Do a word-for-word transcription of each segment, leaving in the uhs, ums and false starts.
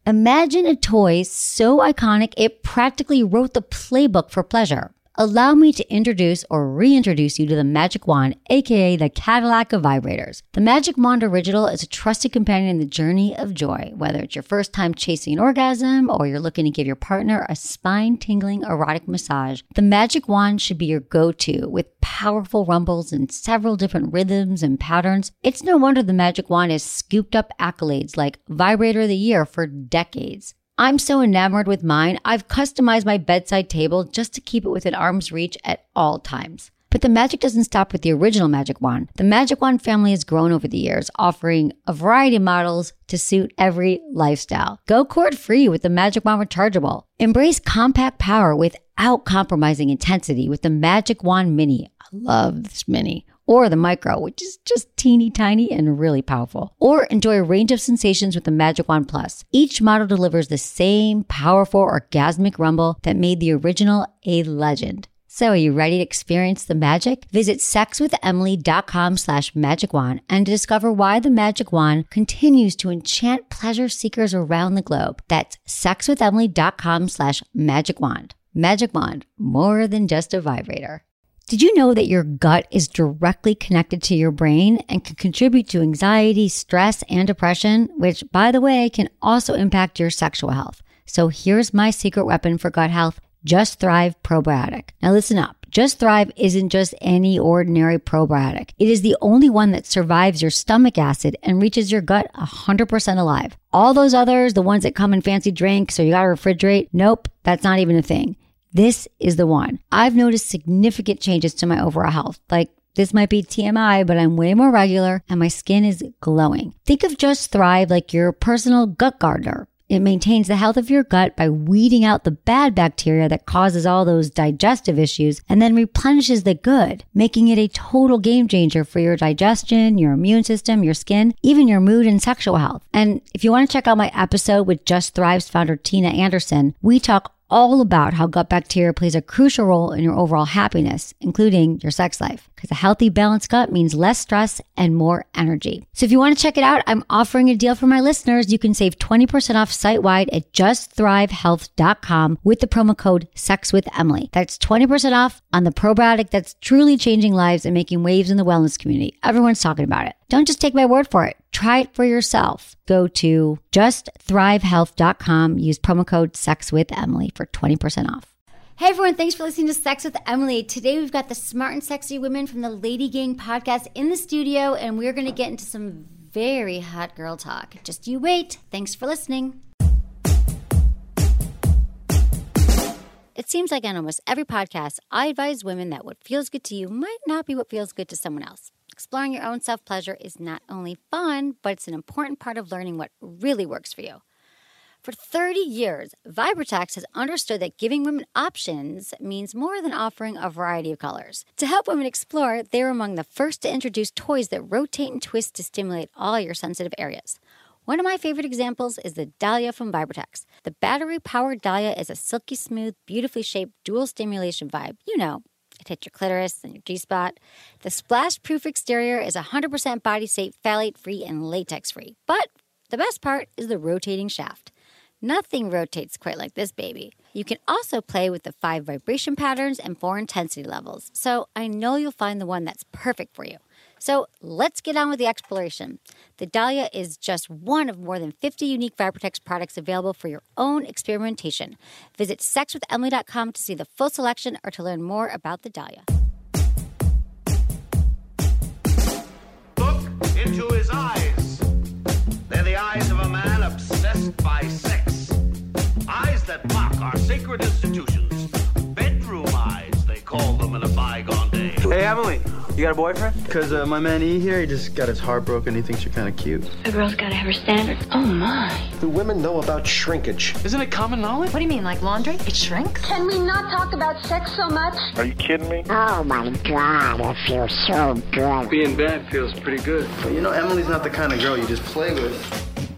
Imagine a toy so iconic it practically wrote the playbook for pleasure. Allow me to introduce or reintroduce you to the Magic Wand, aka the Cadillac of vibrators. The Magic Wand Original is a trusted companion in the journey of joy. Whether it's your first time chasing an orgasm or you're looking to give your partner a spine-tingling erotic massage, the Magic Wand should be your go-to. With powerful rumbles and several different rhythms and patterns, it's no wonder the Magic Wand has scooped up accolades like Vibrator of the Year for decades. I'm so enamored with mine, I've customized my bedside table just to keep it within arm's reach at all times. But the magic doesn't stop with the original Magic Wand. The Magic Wand family has grown over the years, offering a variety of models to suit every lifestyle. Go cord-free with the Magic Wand Rechargeable. Embrace compact power without compromising intensity with the Magic Wand Mini. I love this Mini. Or the Micro, which is just teeny tiny and really powerful. Or enjoy a range of sensations with the Magic Wand Plus. Each model delivers the same powerful orgasmic rumble that made the original a legend. So are you ready to experience the magic? Visit sexwithemily.com slash magic wand and discover why the Magic Wand continues to enchant pleasure seekers around the globe. That's sexwithemily.com slash magic wand. Magic Wand, more than just a vibrator. Did you know that your gut is directly connected to your brain and can contribute to anxiety, stress, and depression, which, by the way, can also impact your sexual health? So here's my secret weapon for gut health, Just Thrive Probiotic. Now listen up. Just Thrive isn't just any ordinary probiotic. It is the only one that survives your stomach acid and reaches your gut one hundred percent alive. All those others, the ones that come in fancy drinks or you gotta refrigerate, nope, that's not even a thing. This is the one. I've noticed significant changes to my overall health. Like, this might be T M I, but I'm way more regular and my skin is glowing. Think of Just Thrive like your personal gut gardener. It maintains the health of your gut by weeding out the bad bacteria that causes all those digestive issues and then replenishes the good, making it a total game changer for your digestion, your immune system, your skin, even your mood and sexual health. And if you want to check out my episode with Just Thrive's founder, Tina Anderson, we talk all about how gut bacteria plays a crucial role in your overall happiness, including your sex life. Because a healthy, balanced gut means less stress and more energy. So if you want to check it out, I'm offering a deal for my listeners. You can save twenty percent off site-wide at just thrive health dot com with the promo code SEXWITHEMILY. That's twenty percent off on the probiotic that's truly changing lives and making waves in the wellness community. Everyone's talking about it. Don't just take my word for it. Try it for yourself. Go to just thrive health dot com. Use promo code SEXWITHEMILY for twenty percent off. Hey everyone, thanks for listening to Sex with Emily. Today we've got the smart and sexy women from the Lady Gang podcast in the studio, and we're going to get into some very hot girl talk. Just you wait. Thanks for listening. It seems like on almost every podcast, I advise women that what feels good to you might not be what feels good to someone else. Exploring your own self-pleasure is not only fun, but it's an important part of learning what really works for you. For thirty years, Vibratex has understood that giving women options means more than offering a variety of colors. To help women explore, they were among the first to introduce toys that rotate and twist to stimulate all your sensitive areas. One of my favorite examples is the Dahlia from Vibratex. The battery-powered Dahlia is a silky smooth, beautifully shaped dual stimulation vibe. You know, it hits your clitoris and your G-spot. The splash-proof exterior is one hundred percent body-safe, phthalate-free, and latex-free. But the best part is the rotating shaft. Nothing rotates quite like this baby. You can also play with the five vibration patterns and four intensity levels. So I know you'll find the one that's perfect for you. So let's get on with the exploration. The Dahlia is just one of more than fifty unique Vibratex products available for your own experimentation. Visit sex with emily dot com to see the full selection or to learn more about the Dahlia. Look into his eyes. They're the eyes of a man obsessed by sex. Eyes that mock our sacred institutions. Bedroom eyes, they call them in a bygone day. Hey, Emily. You got a boyfriend? Because uh, my man E here, he just got his heart broken. He thinks you're kind of cute. A girl's got to have her standards. Oh, my. Do women know about shrinkage? Isn't it common knowledge? What do you mean, like laundry? It shrinks? Can we not talk about sex so much? Are you kidding me? Oh, my God. It feels so good. Being bad feels pretty good. But you know, Emily's not the kind of girl you just play with.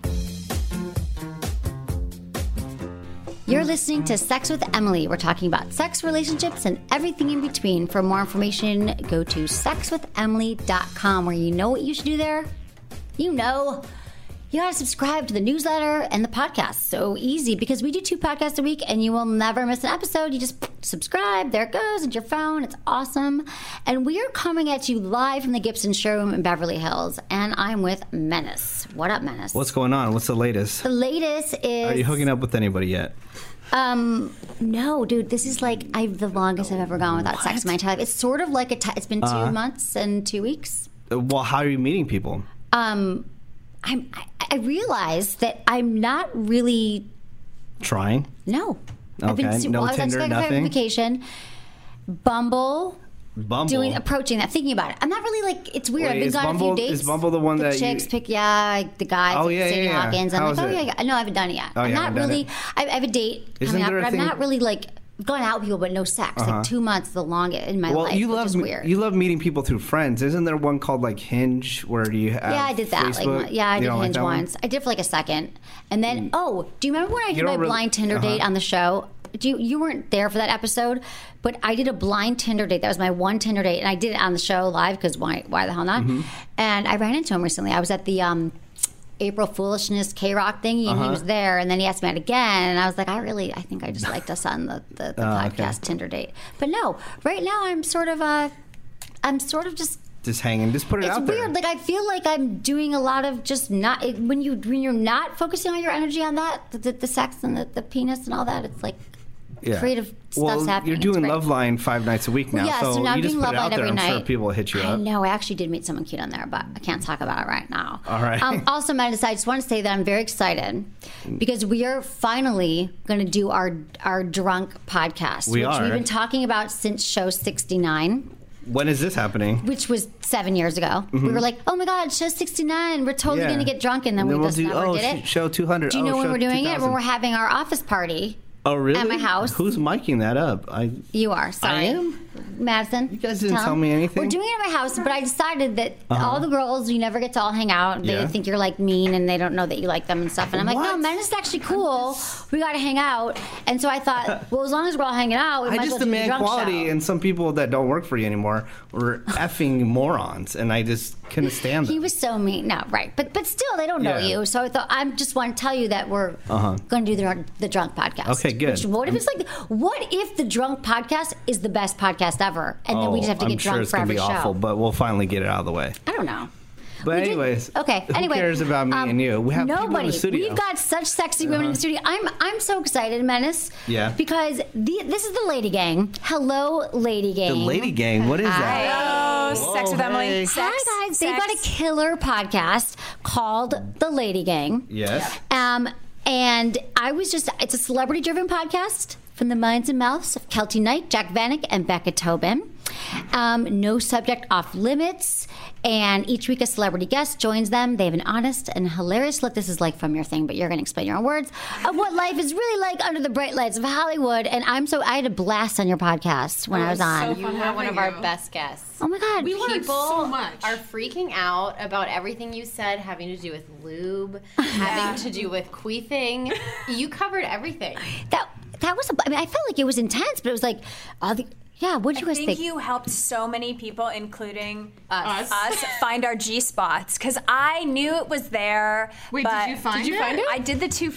You're listening to Sex with Emily. We're talking about sex, relationships, and everything in between. For more information, go to sex with emily dot com, where you know what you should do there? You know, You gotta subscribe to the newsletter and the podcast. So easy, because we do two podcasts a week and you will never miss an episode. You just subscribe, there it goes, into your phone. It's awesome. And we are coming at you live from the Gibson showroom in Beverly Hills. And I'm with Menace. What up, Menace? What's going on? What's the latest? The latest is... Are you hooking up with anybody yet? Um, no, dude, this is like I've the longest I've ever gone without what? sex in my entire life. It's sort of like a t- it's been two uh, months and two weeks. Well, how are you meeting people? Um... I'm, I, I realized that I'm not really trying. No, okay. I've been, no well, Tinder, I was nothing. Vacation, Bumble, Bumble, doing approaching that, thinking about it. I'm not really like it's weird. Wait, I've been gone Bumble, a few dates. Is Bumble the one the that chicks you... pick? Yeah, the guys. Oh like yeah, Sadie yeah. Hawkins. I'm How like, is oh it? yeah, yeah. No, I haven't done it yet. Oh, I'm you not haven't done really. it? I, I have a date Isn't coming up, there a but thing- I'm not really like. I've gone out with people, but no sex. Uh-huh. Like two months, the longest in my well, life. you which love is weird. you love meeting people through friends. Isn't there one called like Hinge where you have Yeah, I did that. Facebook? Like, yeah, I You did don't Hinge like that one? once. I did for like a second, and then oh, do you remember when I did You don't my really- blind Tinder date uh-huh. on the show? Do you, you weren't there for that episode, but I did a blind Tinder date. That was my one Tinder date, and I did it on the show live because why? Why the hell not? Mm-hmm. And I ran into him recently. I was at the um, April Foolishness K Rock thingy, and Uh-huh. he was there. And then he asked me out again, and I was like, I really, I think I just liked us on the the, the Oh, podcast okay. Tinder date. But no, right now I'm sort of uh, I'm sort of just. Just hanging. Just put it It's out weird. there. Like I feel like I'm doing a lot of just not it, when you when you're not focusing all your energy on that, the, the, the sex and the, the penis and all that. It's like Yeah. creative well, stuff's happening. You're It's doing great. Love Line five nights a week now, Yeah, so, so now I'm you just doing put Love it out Line there. every I'm night. sure people will hit you I up. know. I actually did meet someone cute on there, but I can't talk about it right now. All right. Um, also, Menace, I just want to say that I'm very excited because we are finally going to do our our drunk podcast, We which are. we've been talking about since show sixty-nine. When is this happening? Which was seven years ago. We were like, oh my God, show sixty-nine. We're totally Yeah. going to get drunk. And then And we then we'll just do, never oh, did it. sh- show two hundred. Do you Oh, know when show we're doing it? two thousand. When we're having our office party. Oh, really? At my house. Who's miking that up? I. You are. Sorry. I am? Madison. You guys didn't tell me anything. We're doing it at my house, but I decided that all the girls, you never get to all hang out. They Yeah. think you're like mean and they don't know that you like them and stuff. And I'm like, no, What? Menace is actually cool. We got to hang out. And so I thought, well, as long as we're all hanging out, we I might as just well do a demand drunk quality, show. and some people that don't work for you anymore were effing morons, and I just couldn't stand them. He was so mean. No, right. But but still, they don't know Yeah. you. So I thought, I just want to tell you that we're Uh-huh. going to do the, the drunk podcast. Okay, good. Which, what if it's like, what if the drunk podcast is the best podcast ever? And then we just have to Oh, get I'm sure drunk it's for gonna every be show. awful, but we'll finally get it out of the way. I don't know. But We did- anyways, okay. who Anyway, cares about me um, and you? We have people in nobody. the studio. Uh-huh. We've got such sexy women in the studio. I'm I'm so excited, Menace. Yeah. Because the, this is the Lady Gang. Hello, Lady Gang. The Lady Gang. What is that? Hello, Sex with hey. Emily. Hi guys. They've got a killer podcast called The Lady Gang. Yes. Um, and I was just, it's a celebrity driven podcast from the minds and mouths of Kelty Knight, Jack Vanek, and Becca Tobin. Um, no subject off limits. And each week a celebrity guest joins them. They have an honest and hilarious look. This is like from your thing, but you're going to explain your own words of what life is really like under the bright lights of Hollywood. And I'm so, I had a blast on your podcast when I was on. You were one of our best guests. Oh my God. We learned People so much. are freaking out about everything you said having to do with lube, having to do with queefing. You covered everything. That, that was, a, I mean, I felt like it was intense, but it was like, all the, yeah, what did you I guys think think? you helped so many people, including Us. us find our G spots because I knew it was there. Wait, but did you find Did you it? find it? I did the two.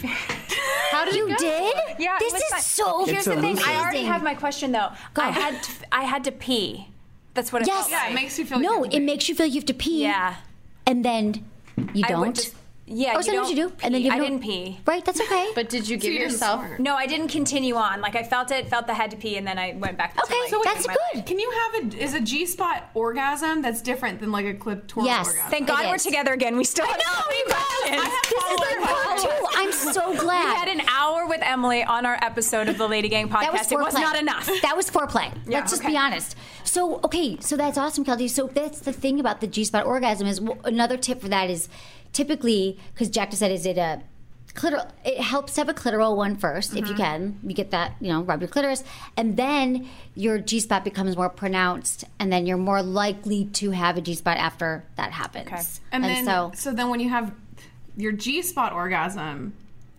How did You it go? did? Yeah, it This was is fun. so Here's It's the thing. I already amazing. have my question though. Go. I had to, I had to pee. That's what it Yes. felt Yeah, like. it makes you feel like you No, have to it pee. makes you feel like you have to pee. Yeah. And then you I would don't. just- yeah, Oh, you so what don't you do? And then pee. you I don't- didn't pee. Right, that's okay. But did you give you didn't yourself... snort. No, I didn't continue on. Like I felt it, felt the had to pee, and then I went back to Okay, like, so that's my good. life. Can you have a is a G spot orgasm that's different than like a clitoral Yes. orgasm? Thank God It we're is. together again. We still have know, so many you guys. questions. I have This is like part two. I'm so We glad. had an hour with Emily on our episode of the Lady Gang podcast. That was it was foreplay. not enough. That was foreplay. Yeah, Let's just okay. be honest. So, okay, so that's awesome, Kelty. So that's the thing about the G-spot orgasm is well, another tip for that is typically, because Jack just said, is it a clitoral? It helps to have a clitoral one first, if you can. You get that, you know, rub your clitoris. And then your G-spot becomes more pronounced, and then you're more likely to have a G-spot after that happens. Okay. And, then so, so then when you have your G spot orgasm,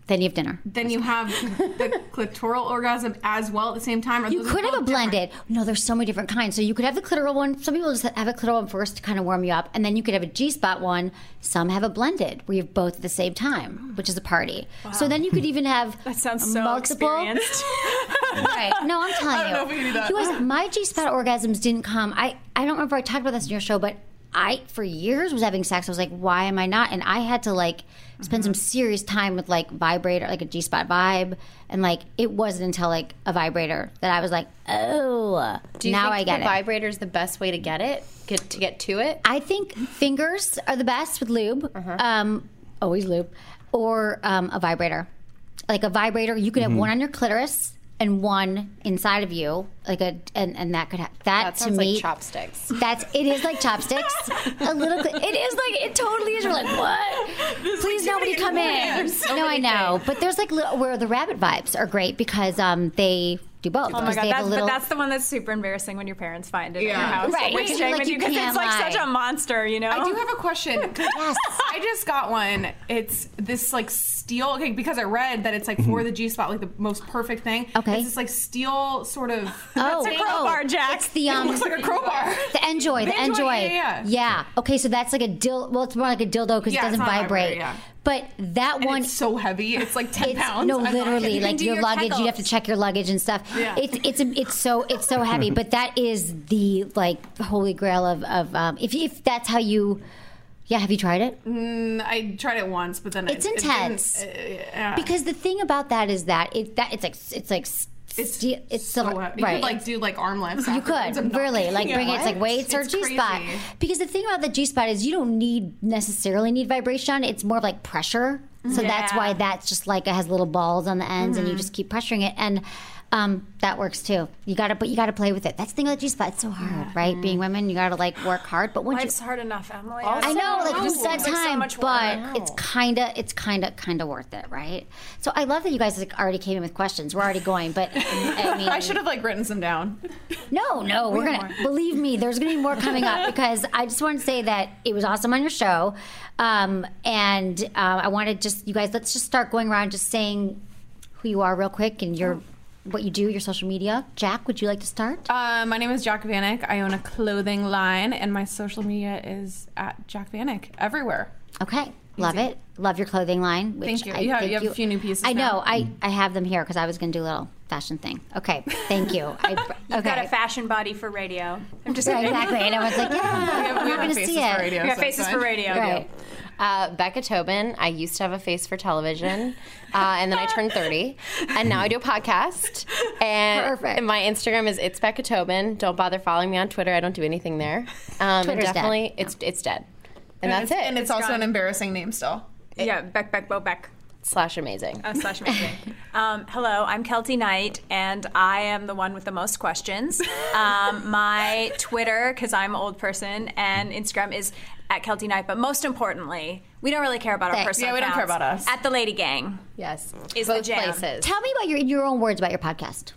Then you have dinner. Then you have the clitoral orgasm as well at the same time? Or You those could have a both blended. different? No, there's so many different kinds. So you could have the clitoral one. Some people just have a clitoral one first to kind of warm you up, and then you could have a G-spot one. Some have a blended where you have both at the same time, which is a party. Wow. So then you could even have That sounds so multiple. experienced. Right? No, I'm telling I don't you. know if we can do that. You guys, my G-spot orgasms didn't come. I I don't remember I talked about this in your show, but I for years was having sex. I was like, why am I not? And I had to like spend some serious time with like vibrator, like a G-spot vibe, and like it wasn't until like a vibrator that I was like, oh, Do you now think I get the it. vibrator's the best way to get it? Get to get to it? I think fingers are the best with lube, Uh-huh. um, always lube, or um, a vibrator. Like a vibrator, you could have Mhm. one on your clitoris and one inside of you, like a, and, and that could have that, That to sounds me. like chopsticks. That's it is like chopsticks. A little. It is like it totally is. You're like what? Please nobody come in. So no, I many know, but there's like little, where the rabbit vibes are great because um they do both. Oh my because god, they have that's, a little. but that's the one that's super embarrassing when your parents find it Yeah. in your house. Right. Like, Like, staying like with you you because can't it's like lie. such a monster, you know? I do have a question. 'cause Yes. I just got one. It's this like steel, okay, because I read that it's like for the G-spot, like the most perfect thing. Okay. It's this like steel sort of. Oh, It's a crowbar, oh, Jack. It's the It um. looks like a crowbar. The Enjoy, the, The Enjoy. Enjoy, yeah, yeah. Yeah. Okay, so that's like a dil. Well, it's more like a dildo because Yeah, it it's doesn't not a vibrate. vibrator, yeah. But that And one, it's so heavy. It's like ten it's pounds. no, I'm not literally, kidding. like do your your luggage. You have to kegels. check your luggage and stuff. Yeah. It's it's it's so it's so heavy. But that is the like holy grail of of um. If if that's how you, yeah. Have you tried it? Mm, I tried it once, but then It's it, intense. It didn't, uh, yeah. Because the thing about that is that it that it's like it's like it's steel, it's so silver, heavy. You right. could like do like arm lifts. You afterwards. could I'm not really like kidding. bring it. It's like What? weights or It's G spot. crazy. Because the thing about the G spot is you don't need necessarily need vibration. It's more of like pressure. So that's Yeah. why that's just like it has little balls on the ends, and you just keep pressuring it, and um, that works too. You got to, but you got to play with it. That's the thing about G spot. It's so hard, right? Being women, you got to like work hard. But once Life's you, hard enough, Emily. I know, like you who's that time? much but work. it's kind of, it's kind of, kind of worth it, right? So I love that you guys like already came in with questions. We're already going, but I mean, I should have like written some down. no, no, we're gonna believe me. There's gonna be more coming up because I just want to say that it was awesome on your show, um, and uh, I wanted just you guys. Let's just start going around just saying who you are real quick and your what you do, your social media. Jack, would you like to start? Uh, my name is Jack Vanek. I own a clothing line, and my social media is at Jack Vanek everywhere. Okay, love it. Love your clothing line. Which Thank you. I You have- think you have a few new pieces I know. now. I, I have them here because I was going to do a little fashion thing. Okay, thank you. I, okay. You've got a fashion body for radio. I'm just Right, kidding. exactly. And I was like, yeah, We have, I'm we not have going to faces see for it. radio. We got so it's faces fine. for radio. Right. Uh, Becca Tobin. I used to have a face for television, uh, and then I turned thirty, and now I do a podcast. And Perfect. and my Instagram is it's Becca Tobin. Don't bother following me on Twitter. I don't do anything there. Um, and Twitter's dead. definitely, it's it's dead, and, that's it's, it. And it's, also gone. an embarrassing name still. Yeah, Beck, Beck, Bo, Beck. slash amazing. Oh, slash amazing. um, hello, I'm Kelty Knight, and I am the one with the most questions. Um, my Twitter, because I'm an old person, and Instagram is at Kelty Knight. But most importantly, we don't really care about our Thanks. personal Yeah, we don't care accounts. about us. At the Lady Gang. Yes, Is the both jam. places. Tell me about your in your own words about your podcast.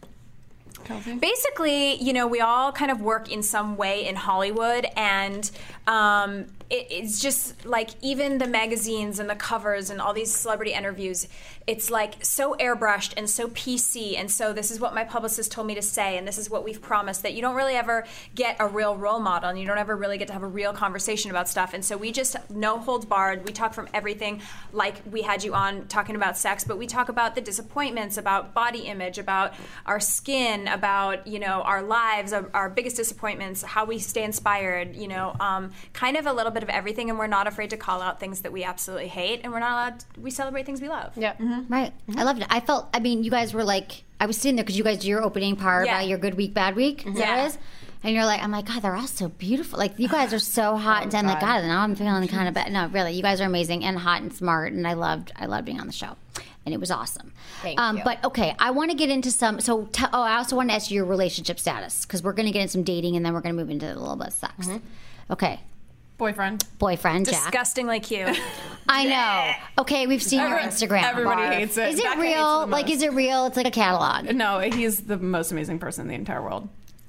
Basically, you know, we all kind of work in some way in Hollywood, and um, it, it's just like even the magazines and the covers and all these celebrity interviews, it's like so airbrushed and so P C, and so this is what my publicist told me to say, and this is what we've promised, that you don't really ever get a real role model, and you don't ever really get to have a real conversation about stuff. And so we just, no holds barred, we talk from everything, like we had you on talking about sex, but we talk about the disappointments, about body image, about our skin, about, you know, our lives, our, our biggest disappointments, how we stay inspired, you know, um, kind of a little bit of everything. And we're not afraid to call out things that we absolutely hate, and we're not allowed to, we celebrate things we love. Yep. Right. I loved it. I felt, I mean, you guys were like, I was sitting there because you guys do your opening part Yeah. about your good week, bad week. Is that what Yeah. it is? And you're like, I'm like, God, they're all so beautiful. Like, you guys are so hot. and I'm like, God, now I'm feeling kind of bad. No, really, you guys are amazing and hot and smart. And I loved, I loved being on the show. And it was awesome. Thank um, you. But okay, I want to get into some. So, t- oh, I also want to ask you your relationship status because we're going to get into some dating and then we're going to move into a little bit of sex. Okay. Boyfriend. Boyfriend, Jack. Disgustingly cute. I know. Okay, we've seen your Every- Instagram. everybody Barf. hates it. Is it Becca hates it real? the Like, most. is it real? It's like a catalog. No, he's the most amazing person in the entire world.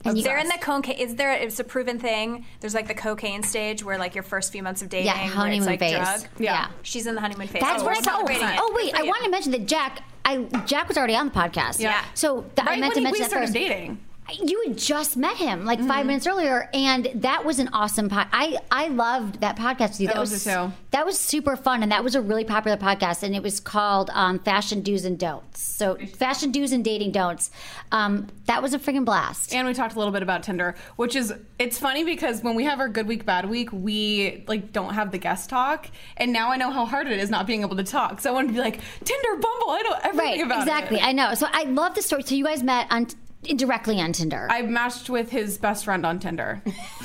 And they're in the cocaine. Is there? It's a proven thing. There's like the cocaine stage where like your first few months of dating, Yeah, where it's honeymoon like phase. drug. Yeah. she's in the honeymoon phase. That's oh, what I we're thought. celebrating it. Oh wait, Good I for want to you. mention that Jack. I Jack was already on the podcast. Yeah. So th- I Right meant to when mention we that started first. dating. You had just met him like five minutes earlier, and that was an awesome pod. I I loved that podcast with you. That I loved was it too. that was super fun, and that was a really popular podcast, and it was called um, Fashion Do's and Don'ts. So Fashion Do's and Dating Don'ts. Um, that was a friggin' blast. And we talked a little bit about Tinder, which is, it's funny because when we have our good week, bad week, we like don't have the guest talk. And now I know how hard it is not being able to talk. So I want to be like, Tinder, Bumble, I know everything Right, about exactly. it. I know. So I love the story. So you guys met on directly on Tinder. I matched with his best friend on Tinder.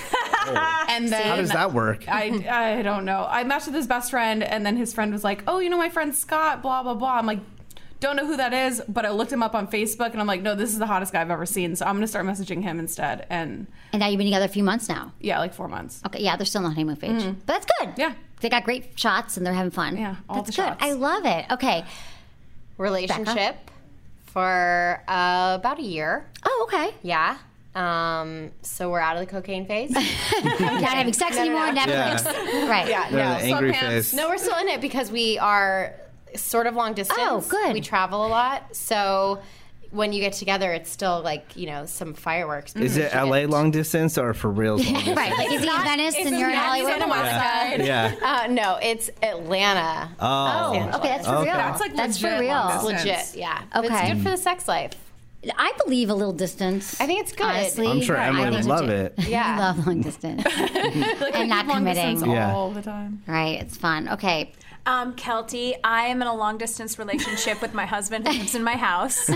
And then How does that work? I, I don't know. I matched with his best friend, and then his friend was like, oh, you know, my friend Scott, blah, blah, blah. I'm like, don't know who that is, but I looked him up on Facebook, and I'm like, no, this is the hottest guy I've ever seen, so I'm going to start messaging him instead. And and now you've been together a few months now. yeah, like four months. Okay, yeah, they're still in the honeymoon phase. Mhm. But that's good. Yeah. They got great shots and they're having fun. Yeah, all that's the good. shots. I love it. Okay. Relationship for uh, about a year. Oh, okay. Yeah. Um, so we're out of the cocaine phase. Not having sex anymore, Netflix. Right. Yeah, They're no, the angry sweatpants. face. No, we're still in it because we are sort of long distance. Oh, good. We travel a lot, so when you get together, it's still like, you know, some fireworks. Is it L A long distance or for reals long distance? Right. Like, is he in Venice and you're in Hollywood? Yeah. Yeah. Uh, no, it's Atlanta. Oh. Oh, okay, that's for Okay. real. That's like that's legit for real. long It's distance. legit, yeah. But Okay. it's good for the sex life. I believe a little distance. I think it's good. Honestly, I'm sure I Emily think would so, love too. it. Yeah. I love long distance. Like, we And not keep long committing. distance Yeah. all the time. Right. It's fun. Okay. Um, Kelty, I am in a long distance relationship with my husband who lives in my house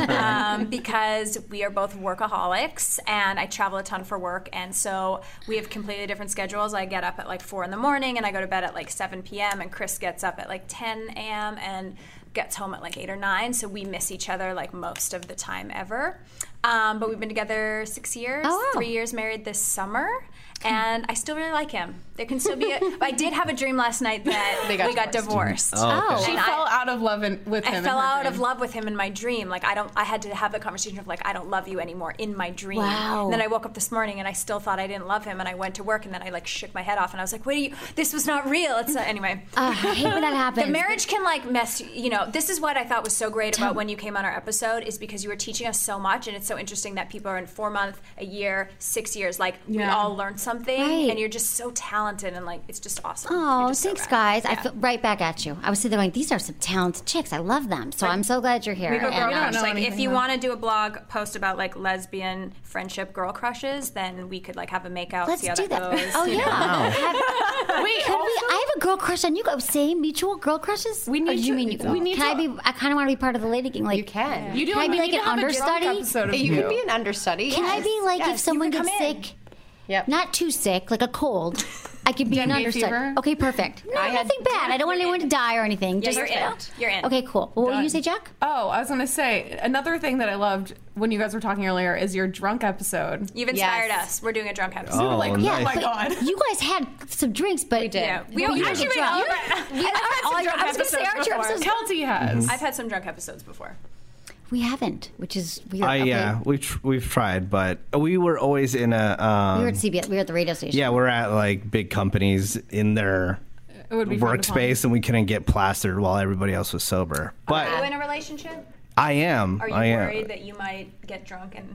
um, because we are both workaholics and I travel a ton for work. And so we have completely different schedules. I get up at like four in the morning and I go to bed at like seven p.m. and Chris gets up at like ten a.m. and gets home at like eight or nine. So we miss each other like most of the time ever. Um, but we've been together six years, Oh, wow. three years married this summer. And I still really like him. There can still be a, I did have a dream last night that They got we got divorced. Oh, okay. She And fell I- out of love in, with him. I in fell her out dream. of love with him in my dream. Like I don't. I had to have the conversation of like I don't love you anymore in my dream. Wow. And then I woke up this morning and I still thought I didn't love him. And I went to work and then I like shook my head off and I was like, "Wait, you? This was not real." It's not, anyway. Uh, I hate when that happens. The marriage can like mess. You know, this is what I thought was so great about when you came on our episode is because you were teaching us so much, and it's so interesting that people are in four months, a year, six years. Like we Yeah. all learned something, Right. and you're just so talented and like it's just awesome. You're Oh, just so thanks, rad. guys. I Yeah. feel right back at you. I was sitting there going, these are some talented chicks. I love them. So I'm so glad you're here. We have a girl And, uh, crush. know Like, if anything you about- want to do a blog post about like lesbian friendship girl crushes, then we could like have a makeout. let's see how do that. goes. Oh you yeah. know? Have- Wait, Can we, also- I have a girl crush on you guys. Same mutual girl crushes. We Or need do you to- mean you, we need can to- I be? I kind of want to be part of the lady gang. Like You can. You do. Can I be we like need an to have a drunk understudy? episode of You you. can be an understudy. Can I yes. be like Yes, if someone you can gets come in. sick? Yep. Not too sick, like a cold. I could be an Dengue understudy. fever? Okay, perfect. No, I had- nothing bad. I don't want anyone to die or anything. Yeah, Just you're in. You're in. Okay, cool. What would you say, Jack? Oh, I was gonna say another thing that I loved when you guys were talking earlier is your drunk episode. You've inspired Yes. us. We're doing a drunk episode. Oh, like, nice. oh my but god. you guys had some drinks, but we did. Yeah, we But you actually didn't get all- drunk. I've had some I- drunk I was gonna say, episodes aren't your before. episodes- Kelty has. I've had some drunk episodes before. We haven't, which is weird. I, Okay. yeah, we've tr- we've tried, but we were always in a. Um, We were at C B S. We were at the radio station. yeah, we're at like big companies in their It would be fun to workspace, and we couldn't get plastered while everybody else was sober. But Are you in a relationship? I am. Are you I am. worried that you might get drunk and?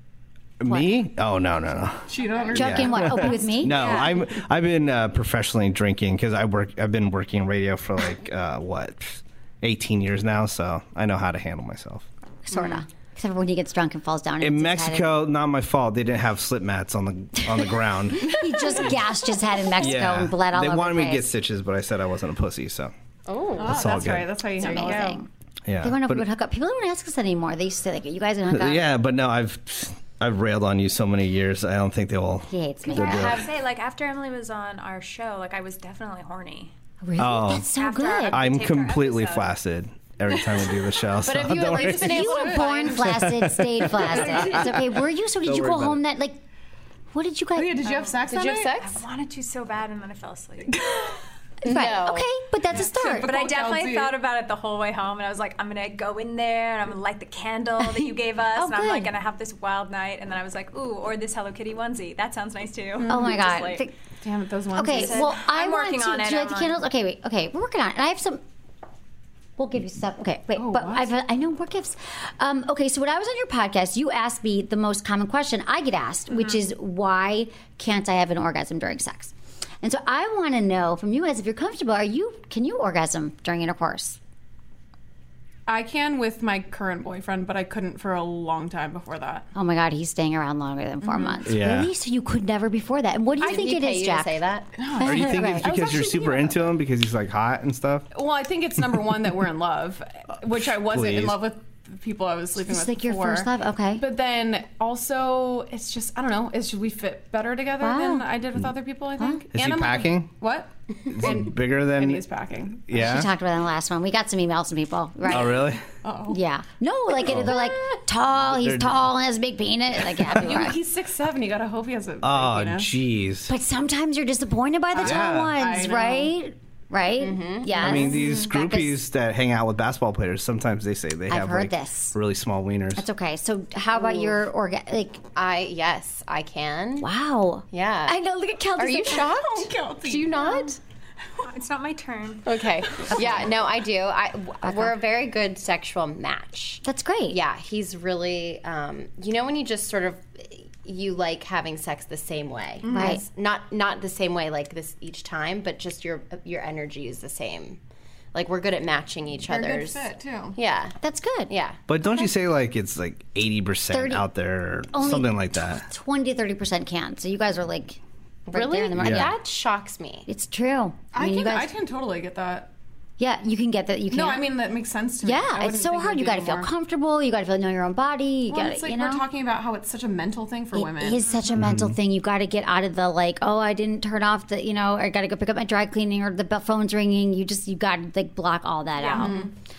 Me? Oh no no no. Cheat on her. Drunk Yeah. in what? Open with me? No, I'm. I've been uh, professionally drinking because I work. I've been working radio for like uh, what, eighteen years now. So I know how to handle myself. Sorta. Except for when he gets drunk and falls down. and In hits his head. Mexico, not my fault. They didn't have slip mats on the on the ground. He just gashed his head in Mexico yeah, and bled all they over wanted me to his get face. stitches, but I said I wasn't a pussy. So Oh, that's all That's good. right. That's how you It's handle it. amazing. yeah, They wonder if but, we would hook up. People don't ask us that anymore. They used to say, like, you guys don't hook up. yeah, but no, I've I've railed on you so many years. I don't think they will. He hates me. they'll I do it. have to say, like after Emily was on our show, like I was definitely horny. Really? Oh. That's so After good. our- I'm taped our completely episode. flaccid every time we do the show. so But have you don't at worry. least been able You to were born find- flaccid, stayed flaccid. It's okay. Were you? So did Don't you worry go about home it. that, like, what did you guys? Oh yeah, did you have sex? Did that you have night? sex? I wanted to so bad, and then I fell asleep. Right. No. Okay, but that's a start. But I definitely thought about it the whole way home, and I was like, I'm gonna go in there and I'm gonna light the candle that you gave us, Oh, and I'm like good. gonna have this wild night. And then I was like, ooh, or this Hello Kitty onesie. That sounds nice too. Oh my Just god. like- Th- Damn it, those ones. Okay, well, I I'm want working to. on it, Do you like the I'm candles? Okay, wait. Okay, we're working on it. And I have some. We'll give you some. Okay, wait. Oh, but what? I've, I know more gifts. Um, okay, so when I was on your podcast, you asked me the most common question I get asked, which is why can't I have an orgasm during sex? And so I want to know from you guys if you're comfortable. Are you? Can you orgasm during intercourse? I can with my current boyfriend, but I couldn't for a long time before that. Oh my God, he's staying around longer than 4 months. Yeah. Really? So you could never before that. And what do you Did think he it pay is, you Jack? to say that? Or you think it's Right. because you're super into him because he's like hot and stuff? Well, I think it's number one that we're in love, which I wasn't in Please. love with the people I was sleeping It's with like your before. first love? Okay. But then also, it's just, I don't know, it's just we fit better together Wow. than I did with other people, I think. Is he I'm like- packing? what? Is he bigger than? And he's packing. Yeah. She talked about it in the last one. We got some emails from people. Right. Oh really? Uh-oh. Yeah. No, like it, they're like tall. He's They're- tall and has a big penis. Like yeah, people You, are- he's six seven. You gotta hope he has a big Oh penis. jeez. But sometimes you're disappointed by the tall Yeah. ones, I know. right? Right? Mm-hmm. Yes. I mean, these Becca's- groupies that hang out with basketball players, sometimes they say they I've have heard like this. really small wieners. That's okay. So how about your orga? Like, I yes, I can. wow. Yeah. I know. Look at Kelty. Are you shocked? Oh, Kelty. Do you not? It's not my turn. Okay. Yeah. No, I do. I w- we're a very good sexual match. That's great. Yeah, he's really. Um, you know when you just sort of you like having sex the same way, Right. As- Not not the same way like this each time, but just your your energy is the same. Like we're good at matching each They're a good other's. fit, too. Yeah. That's good. Yeah. But don't you say like it's like eighty percent thirty out there or Only something like that? twenty to thirty percent can. So you guys are like right Really? there in the market. Yeah. That shocks me. It's true. I, mean, can, you guys. I can totally get that. yeah, you can get that. You can. No, I mean, that makes sense to me. I yeah, wouldn't it's so think it hard. would You be got to feel more- comfortable. You got to feel know your own body. You Well, got it's to, like you know. we're talking about how it's such a mental thing for women. It is such a mental thing. You got to get out of the like, oh, I didn't turn off the, you know, or I got to go pick up my dry cleaning or the be- phone's ringing. You just, you got to like block all that out.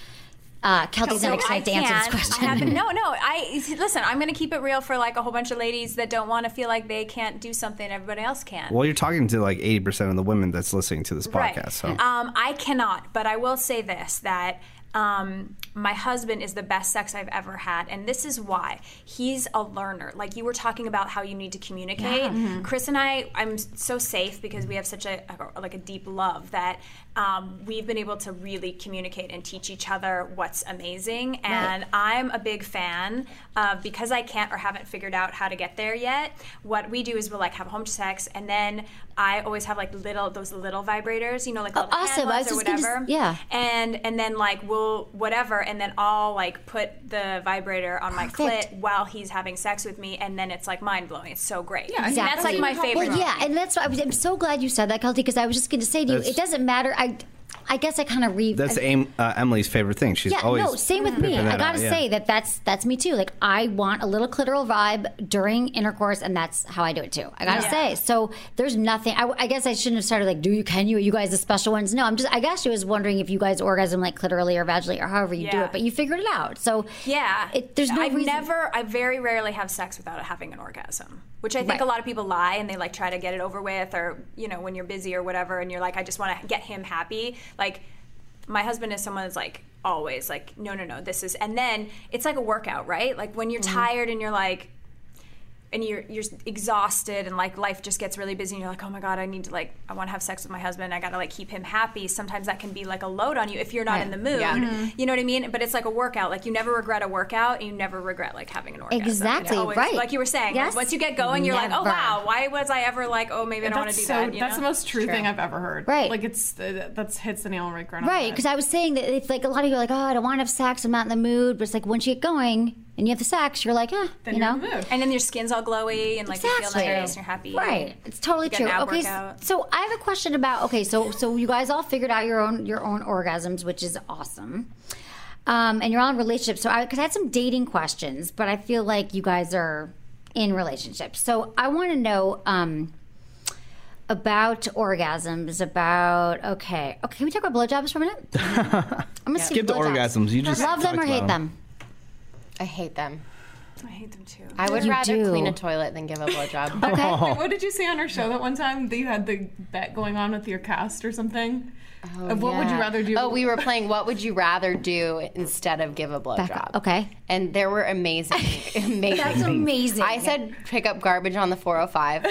Uh, Kelty's So not excited to answer this can't. question. I haven't- no, no. I listen. I'm going to keep it real for like a whole bunch of ladies that don't want to feel like they can't do something everybody else can. Well, you're talking to like eighty percent of the women that's listening to this podcast. Right. So Um, I cannot, but I will say this: that um, my husband is the best sex I've ever had, and this is why. He's a learner. Like you were talking about how you need to communicate. Mm-hmm. Chris and I, I'm so safe because we have such a, a like a deep love that um, we've been able to really communicate and teach each other what's amazing. And I'm a big fan of, because I can't or haven't figured out how to get there yet. What we do is we'll like have home sex, and then I always have like little those little vibrators, you know, like Oh, little awesome. hand I was ones or just gonna whatever. s- yeah. And and then like we'll whatever, and then I'll like put the vibrator on my Perfect. clit while he's having sex with me, and then it's like mind blowing. It's so great. Yeah, And that's like my favorite. Well, yeah, and that's why I was, I'm so glad you said that, Kelty, because I was just going to say to you, That's- it doesn't matter. I, I guess I kind of re. that's I, Aim, uh, Emily's favorite thing. She's yeah, always no, same with me. ripping I that gotta out, yeah. say that that's that's me too. Like I want a little clitoral vibe during intercourse, and that's how I do it too. I gotta Yeah. say. So there's nothing. I, I guess I shouldn't have started like, do you? Can you? Are you guys the special ones? No, I'm just. I guess I was wondering if you guys orgasm like clitorally or vaginally or however you do Yeah. it, but you figured it out. So Yeah. it, there's no I've reason. never, I very rarely have sex without having an orgasm, which I think Right. a lot of people lie and they like try to get it over with, or, you know, when you're busy or whatever and you're like, I just want to get him happy. Like, my husband is someone that's like, always like, no, no, no, this is, and then it's like a workout, right? Like when you're tired and you're like, and you're you're exhausted and like life just gets really busy and you're like, oh my god, I need to like I want to have sex with my husband, I gotta like keep him happy. Sometimes that can be like a load on you if you're not Right. in the mood. Yeah. You know what I mean? But it's like a workout. Like you never regret a workout and you never regret like having an orgasm. Exactly, You know, always- right. Like you were saying, Yes. once you get going, you're like, oh Never. wow, why was I ever like, oh maybe I don't want to That's do so. that. You That's know? the most true thing I've ever heard. Right. Like it's uh, that's hits the nail right on the Right, head. because I was saying that it's like a lot of you are like, oh, I don't want to have sex, I'm not in the mood. But it's like once you get going and you have the sex, you're like, ah, Then you you're know. in the mood. And then your skin's all glowy and like you feel Exactly. nice and you're happy. Right, it's totally You get true. an ab Okay, workout. so I have a question about. Okay, so so you guys all figured out your own your own orgasms, which is awesome. Um, and you're all in relationships. So I, because I had some dating questions, but I feel like you guys are in relationships. So I want to know um, about orgasms. About okay, okay. Can we talk about blowjobs for a minute? I'm gonna skip Skip the blowjobs. orgasms. You just love them talked or hate about them. I hate them. I hate them too. I would You rather do. clean a toilet than give a blowjob. Wait, what did you say on our show that one time that you had the bet going on with your cast or something? Oh, of what would you yeah. rather do? Oh, we were playing What Would You Rather Do instead of give a blowjob. Okay. And there were amazing, amazing That's things. amazing. I said pick up garbage on the four oh five.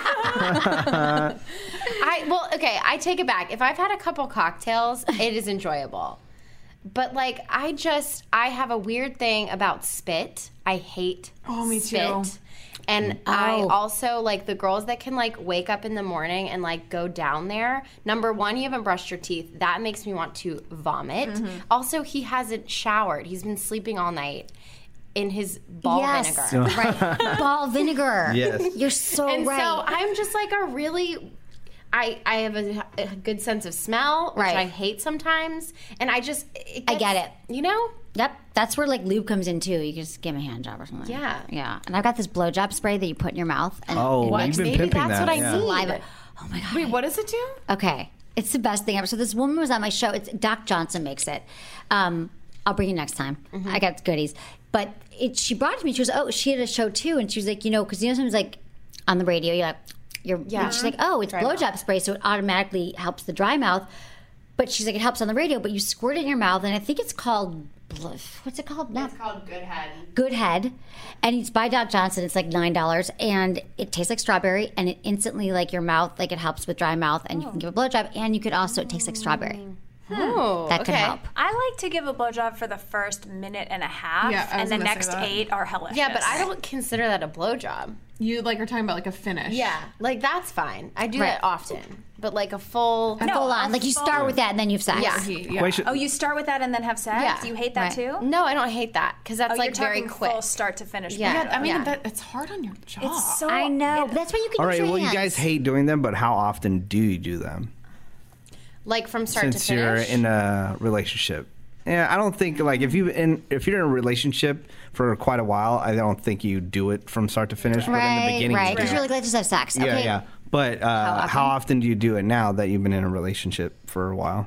I well, okay, I take it back. If I've had a couple cocktails, it is enjoyable. But like I just I have a weird thing about spit. I hate Oh, me spit. too. And I also like the girls that can like wake up in the morning and like go down there. Number one, you haven't brushed your teeth. That makes me want to vomit. Mm-hmm. Also, he hasn't showered. He's been sleeping all night in his ball yes, vinegar. right. Ball vinegar. Yes. You're so And right. so I'm just like a really. I, I have a, a good sense of smell, which Right. I hate sometimes, and I just it I gets- get it. You know, Yep, that's where like lube comes in too. You can just give him a hand job or something. Yeah. yeah. And I've got this blowjob spray that you put in your mouth. And Oh, it you've makes been maybe pimping that's that. what I yeah. need. saliva. Oh my god. Wait, what does it do? Okay, it's the best thing ever. So this woman was on my show. It's Doc Johnson makes it. Um, I'll bring you next time. Mm-hmm. I got goodies. But it, she brought it to me. She was oh, she had a show too, and she was like, you know, because you know sometimes like on the radio, you're like, you're Yeah. and she's like, oh, it's Dry blowjob mouth. spray, so it automatically helps the dry mouth. But she's like, it helps on the radio, but you squirt it in your mouth, and I think it's called bl- what's it called? Not it's called Good Head. Good Head, and it's by Doc Johnson. It's like nine dollars, and it tastes like strawberry, and it instantly like your mouth, like it helps with dry mouth, and you can give a blowjob, and you could also it tastes like strawberry. Oh, That okay. could help. I like to give a blowjob for the first minute and a half, Yeah, I was and the gonna say next that. eight are hellacious. Yeah, but I don't consider that a blowjob. You like are talking about like a finish. Yeah, like that's fine. I do Right. that often, but like a full. Full on, like you start with that, and then you have sex. Yeah. Yeah. Question- Oh, you start with that and then have sex? Yeah. You hate that Right. too? No, I don't hate that because that's Oh, like you're very talking quick. full start to finish. Yeah. Yeah, I mean Yeah. that it's hard on your jaw. It's so I know. But that's why you can All use right. your Well, you hands. guys hate doing them, but how often do you do them? Like from start Since to you're finish. in a relationship. Yeah, I don't think like if you in if you're in a relationship for quite a while, I don't think you do it from start to finish. But in the Right, beginning, right. you Because do. you're like, let's just have sex. Yeah, Okay. yeah. But uh, how, often? often? do you do it now that you've been in a relationship for a while?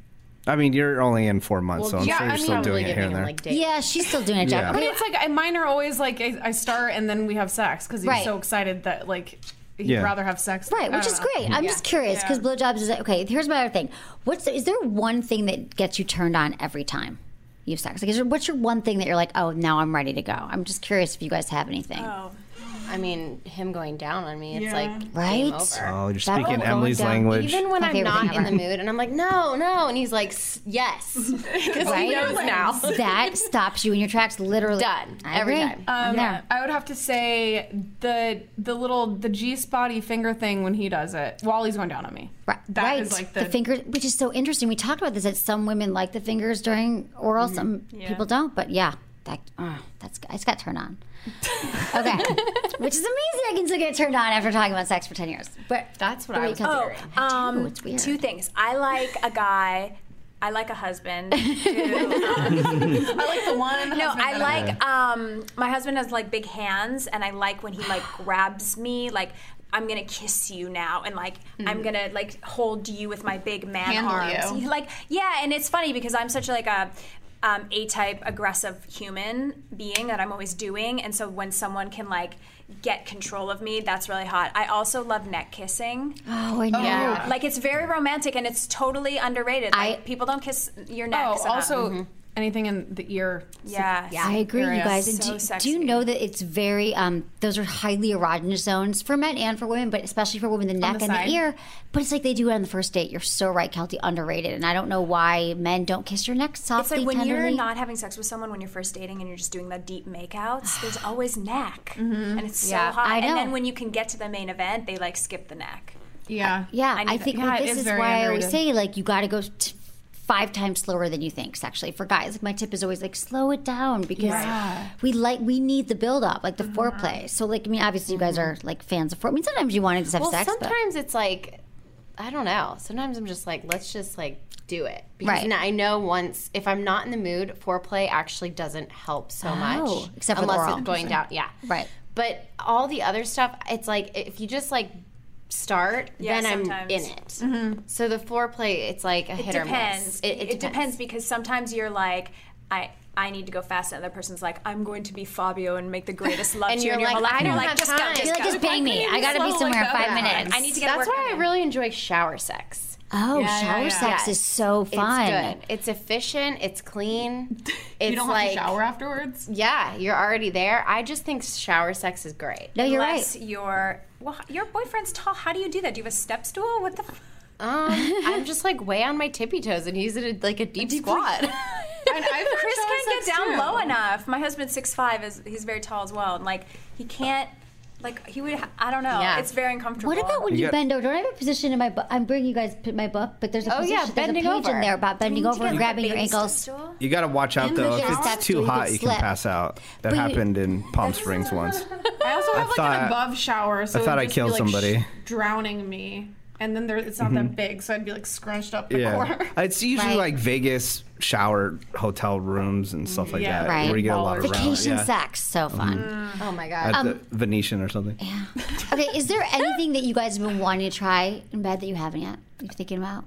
I mean, you're only in four months, so I'm yeah, sure you're I mean, still probably doing it here and there. Like dates. Yeah, she's still doing a job. Yeah. I mean, it's like I, mine are always like I, I start and then we have sex because he's Right. so excited that like he'd Yeah. rather have sex. Right, I which don't is know. great. I'm just curious because blowjobs is okay. Here's my other thing. What's the, is there one thing that gets you turned on every time you have sex? Like, is there, what's your one thing that you're like, oh, now I'm ready to go? I'm just curious if you guys have anything. Oh. I mean, him going down on me, it's Yeah. like Right? game over. Oh, you're That speaking won't go Emily's down. language. Even when My I'm favorite not thing in the ever. mood and I'm like, no, no, and he's like, "S- yes, because Right? he knows now. That stops you in your tracks, literally. Done. I Every agree. time. I'm Um, there. I would have to say the the little the G spotty finger thing when he does it while he's going down on me. Right, That right. is like the, the, fingers, which is so interesting. We talked about this that some women like the fingers during oral, some people don't. But yeah, that oh, that's I just got turned on. Okay, which is amazing. I can still get turned on after talking about sex for ten years. But That's what the I way was it comes- considering. I do. Um, It's weird. Two things. I like a guy. I like a husband. Two, I like the one. And the no, husband I that like. Um, my husband has like big hands, and I like when he like grabs me, like I'm gonna kiss you now, and like I'm gonna like hold you with my big man Handle arms. you. Like yeah, and it's funny because I'm such like a. Um, A-type aggressive human being that I'm always doing, and so when someone can like get control of me, that's really hot. I also love neck kissing. Oh, I know. Yeah. Like it's very romantic and it's totally underrated. Like I- people don't kiss your neck. Oh, enough. also anything in the ear. yeah, I agree, you area. guys. And So do, sexy. do you know that it's very, um, those are highly erogenous zones for men and for women, but especially for women, the neck the and side? the ear. But it's like they do it on the first date. You're so right, Kelty, underrated. And I don't know why men don't kiss your neck It's softly, like when tenderly. you're not having sex with someone when you're first dating and you're just doing the deep makeouts, there's always neck. And it's so Yeah. hot. I know. And then when you can get to the main event, they like skip the neck. Yeah. Yeah, I I, need think that. well, Yeah, it this is is very why I always underrated. say, like, you got to go t- five times slower than you think sexually. For guys, like, my tip is always, like, slow it down because Yeah. we like, we need the build up, like the foreplay. So, like, I mean, obviously you guys are, like, fans of foreplay. I mean, sometimes you want to just have Well, sex, but... sometimes it's like, I don't know. Sometimes I'm just like, let's just like do it. Because Right. now I know once, if I'm not in the mood, foreplay actually doesn't help so Oh, much. except for the unless oral. it's going down. Yeah. Right. But all the other stuff, it's like, if you just like start, Yeah, then sometimes. I'm in it. So the foreplay, it's like a It hit depends. or miss. It, it depends. because sometimes you're like, I I need to go fast, and the other person's like, I'm going to be Fabio and make the greatest love And to you in you're your whole like, life. I And you're don't like, have just time. go, just You're like, go. just bang me. I gotta be slow somewhere like in five that. minutes. I need to get That's work why I in. really enjoy shower sex. Oh, Yeah, shower yeah, yeah. sex is so fun. It's good. It's efficient. It's clean. It's You don't like, have to shower afterwards? Yeah, you're already there. I just think shower sex is great. No, you're Unless right. your well, your boyfriend's tall. How do you do that? Do you have a step stool? What the? F- Um, I'm just like way on my tippy toes and use it like a deep, squat. And I've Chris shower can't get sex down too. low enough. My husband's six five. Is he's very tall as well, and like he can't. Like he would. Ha- I don't know. Yeah. It's very uncomfortable. What about when You you, got- bend over? Don't I have a position in my book? I'm bringing you guys p- my book, but there's a Oh, position, yeah, there's bending a page over. in there about bending Need to over get and like a grabbing your baby step ankles. stool? You got to watch out In though. the If steps it's so too you can hot, you can slip. pass out. That But you- happened in Palm Springs once. I also have like thought- an above shower, so I it thought would I just killed be, like, somebody. sh- drowning me. And then there, it's not that big, so I'd be like scrunched up the Yeah, corner. it's usually Right. like Vegas shower hotel rooms and stuff like Yeah. that, Right. where you get a lot of Vacation round, yeah. sex, so fun. Oh my God. At the Venetian or something. Yeah. Okay, is there anything that you guys have been wanting to try in bed that you haven't yet? You're thinking about?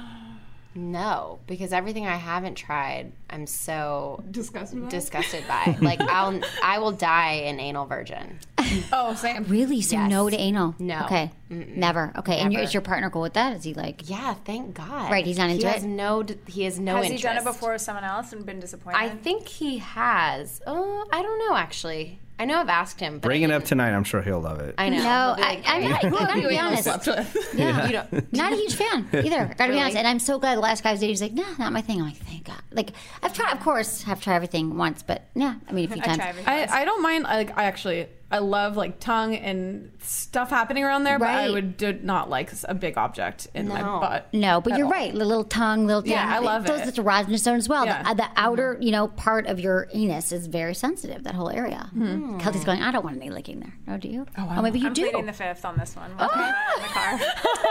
No, because everything I haven't tried, I'm so Disgusted by? disgusted by. Like I'll, I will die an anal virgin. Oh, same. Really? So Yes. no to anal? No. Okay. Never. Okay. And your, Never. is your partner cool with that? Is he like? Yeah, thank God. Right, he's not into he has it? No, d- he has no Has interest. he done it before with someone else and been disappointed? I think he has. Oh, I don't know actually. I know I've asked him. But Bring I it up didn't- tine. I'm sure he'll love it. I know. No, He'll be I, like, I'm not, I gotta be honest. Yeah. You don't. Not a huge fan either. Gotta be Really? honest. And I'm so glad the last guy was dating. He's like, nah, not my thing. I'm like, thank God. Like, I've tried, of course, I've tried everything once, but yeah, I mean, a few I times. try everything. I, I don't mind. I, like, I actually, I love like tongue and stuff happening around there, but I Right. would do not like a big object in my No. butt. No, but at you're all. right. The little tongue, little Yeah, tongue. I love those, it. That's erogenous zone as well. Yeah. The, the outer, you know, part of your anus is very sensitive. That whole area. Mm-hmm. Kelsey's going, I don't want any licking there. No, do you? Oh, maybe you I'm do. pleading the fifth on this one. We'll talk about it in the car.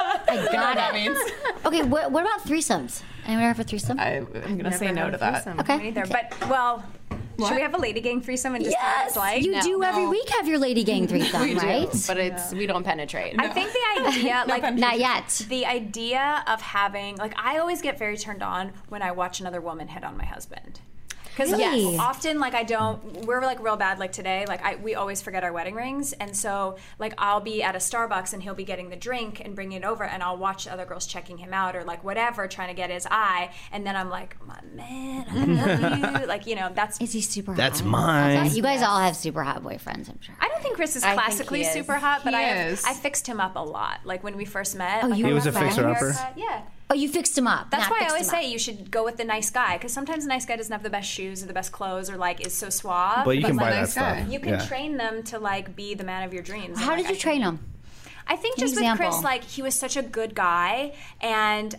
I got that it. means. Okay, what, what about threesomes? Anyone ever have a threesome? I, I'm gonna say no to that. okay. Me neither. But well, should we have a lady gang threesome and just see what Yes, it's like? you No. do every week have your lady gang threesome, We do. right? But it's we don't penetrate. I think the idea, like, Not yet. the idea of having, like, I always get very turned on when I watch another woman hit on my husband. Because Really? yes, often, like, I don't, we're like real bad, like today, like, I, we always forget our wedding rings. And so, like, I'll be at a Starbucks and he'll be getting the drink and bringing it over, and I'll watch the other girls checking him out or, like, whatever, trying to get his eye. And then I'm like, my man, I love you. Like, you know, that's. Is he super That's hot? mine. You guys all have super hot boyfriends, I'm sure. I don't think Chris is I think classically he is. super hot, but He I have, is. I fixed him up a lot. Like when we first met. Oh, like, you I He was a got my fixer-upper? haircut. Yeah. Oh, you fixed him up. That's not why I fixed always him say up. you should go with the nice guy, because sometimes a nice guy doesn't have the best shoes or the best clothes or like is so suave. But you can That's buy a that nice guy. stuff. You can Yeah. train them to like be the man of your dreams. How And, did like, you I train think- him? I think Give just an with example. Chris, like he was such a good guy and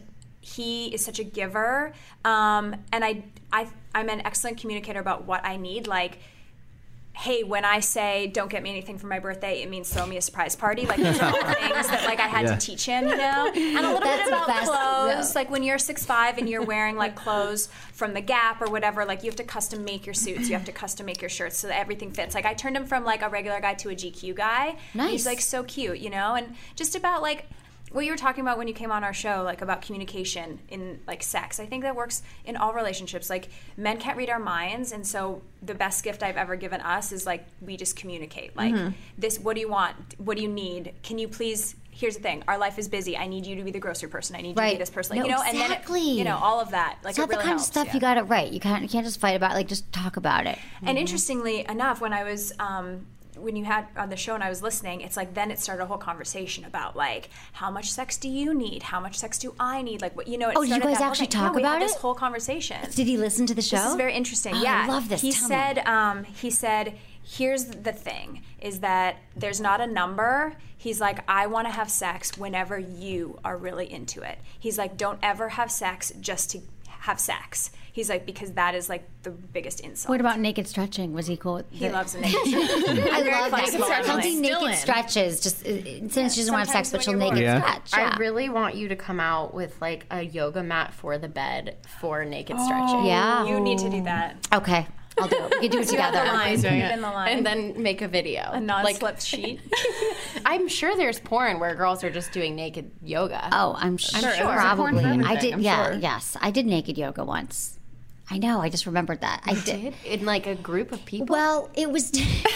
he is such a giver. Um, and I, I, I'm an excellent communicator about what I need. Like, hey, when I say don't get me anything for my birthday, it means throw me a surprise party. Like these are all things that like I had Yeah. to teach him, you know. And a little That's bit the about best. clothes. Like when you're six five and you're wearing like clothes from the Gap or whatever, like you have to custom make your suits, you have to custom make your shirts so that everything fits. Like I turned him from like a regular guy to a G Q guy. Nice. He's like so cute, you know, and just about like what you were talking about when you came on our show, like about communication in like sex. I think that works in all relationships. Like men can't read our minds, and so the best gift I've ever given us is like we just communicate. Like this, what do you want? What do you need? Can you please? Here's the thing: our life is busy. I need you to be the grocery person. I need you to Right. be this person. No, Like, you know, and exactly. then it, you know all of that. Like It's not it really the kind helps, of stuff yeah. you got it right. You can't, you can't just fight about it. Like, just talk about it. And interestingly enough, when I was um, when you had on the show and I was listening, it's like then it started a whole conversation about like how much sex do you need? How much sex do I need? Like what you know? It Oh, did you started guys that whole actually thing. talk yeah, we about had this it? whole conversation. Did he listen to the show? This is very interesting. Oh, yeah, I love this. He Tell me. said. Um, he said. Here's the thing: is that there's not a number. He's like, I want to have sex whenever you are really into it. He's like, don't ever have sex just to have sex. He's like, because that is like the biggest insult. What about naked stretching? Was he cool? With He the- loves a naked stretch. I Very love naked flexible, stretch. Don't actually. do Still naked in. stretches. Just uh, since she doesn't want to have sex, sometimes but she'll when you're naked bored. stretch. I Yeah. really want you to come out with like a yoga mat for the bed for naked stretching. Yeah. You need to do that. Okay, I'll do it. We can do it You have the together. line. Put it in the line. And then make a video. a non-slip sheet. I'm sure there's porn where girls are just doing naked yoga. Oh, I'm sure. sure. There's a porn for Probably. I everything, did. I'm yeah. sure. Yes, I did naked yoga once. I know. I just remembered that. I did. In like a group of people? Well, it was.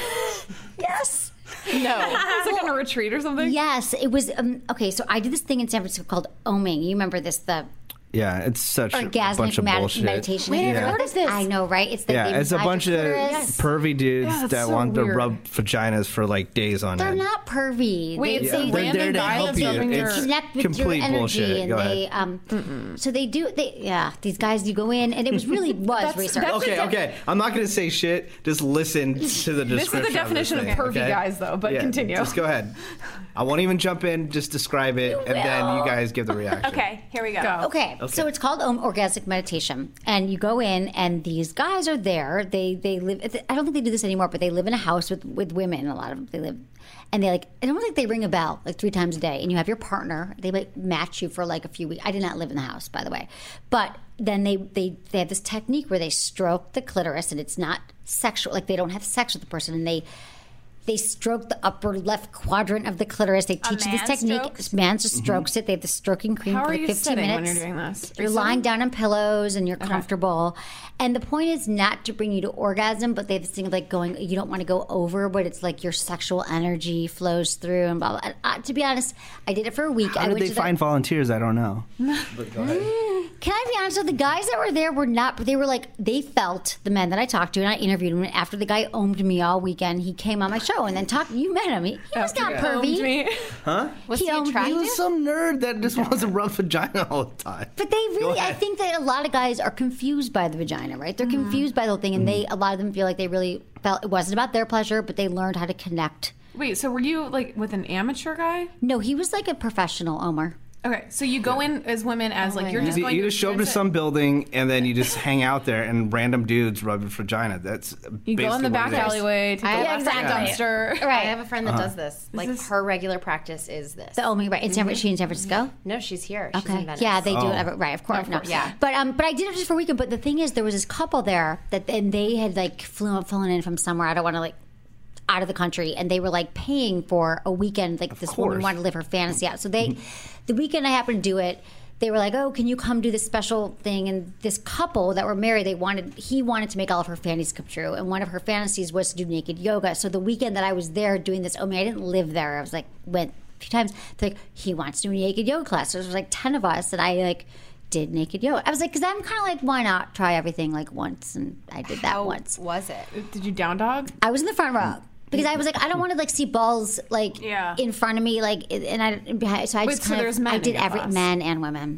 Yes. No. It was like on a retreat or something? Yes. It was. Um, okay, so I did this thing in San Francisco called Oming. You remember this? The Yeah, it's such a orgasmic bunch of med- bullshit. meditation. Wait, I've Yeah. heard of this. I know, right? It's the Yeah, they it's a massage bunch of your clitoris. pervy dudes Yeah, that's that so want to weird. rub vaginas for like days on They're end. not pervy. Wait, they, it's some they, They're random there to guy help that's you. rubbing your- It's connect with complete your energy, bullshit. and Go they ahead. um. So they do. They yeah. These guys, you go in, and it was really was research. Okay, okay. I'm not going to say shit. Just listen to the This is the description. definition of this thing, pervy okay? guys, though, but Yeah, continue. Just go ahead. I won't even jump in. Just describe it, and then you guys give the reaction. Okay, here we go. Go. Okay, so it's called um, orgasmic meditation, and you go in, and these guys are there. They they live. I don't think they do this anymore, but they live in a house with with women. A lot of them they live, and they like. I don't think they ring a bell like three times a day, and you have your partner. They like match you for like a few weeks. I did not live in the house, by the way, but then they they they have this technique where they stroke the clitoris, and it's not sexual. Like they don't have sex with the person, and they. They stroke the upper left quadrant of the clitoris. They teach you this man technique. strokes? Man just strokes it. They have the stroking cream How for are like you fifteen sitting minutes. when you're doing this? Are You're you lying sitting? down on pillows and you're comfortable. And the point is not to bring you to orgasm, but they have this thing of like going, you don't want to go over, but it's like your sexual energy flows through and blah, blah. And, uh, to be honest, I did it for a week. How I did went they to the- find volunteers? I don't know. But go ahead. Can I be honest? So the guys that were there were not, they were like, they felt, the men that I talked to, and I interviewed him. And after the guy owned me all weekend, he came on my show and then talked, you met him. He, he was not pervy. Huh? Was He he owned- He attractive? was some nerd that just wants to rub vagina all the time. But they really, I ahead. think that a lot of guys are confused by the vagina, right? They're confused by the whole thing, and they, a lot of them feel like they really felt it wasn't about their pleasure, but they learned how to connect. Wait, so were you like with an amateur guy? No, he was like a professional, Omar. Okay, so you go in as women as like you're just You, going you to just show up to experience it. some building and then you just hang out there and random dudes rub your vagina. That's You go in the basically back what it is. alleyway, take I- a Yeah, left at the exactly. dumpster. I have a friend that Uh-huh. does this. Like this- her regular practice is this. The Omar, right? In San, she in San Francisco. No, she's here. She's Okay. in Venice. Yeah, they do Oh. it. Right, of course. Of no. course, yeah. But um, but I did it just for a weekend. But the thing is, there was this couple there that, and they had like flown flown in from somewhere. I don't want to like out of the country, and they were like paying for a weekend. Like this woman course. wanted to live her fantasy out. So they, the weekend I happened to do it. They were like, "Oh, can you come do this special thing?" And this couple that were married, they wanted he wanted to make all of her fantasies come true, and one of her fantasies was to do naked yoga. So the weekend that I was there doing this, oh man, I didn't live there. I was like went a few times. They're like, he wants to do a naked yoga class. So there was like ten of us, and I like did naked yoga. I was like, because I'm kind of like, why not try everything like once? And I did that How once. was it? Did you down dog? I was in the front row. Because I was like, I don't want to like see balls like Yeah. in front of me, like, and I behind. So I Wait, just so kind there's of men I in did your every class? men and women.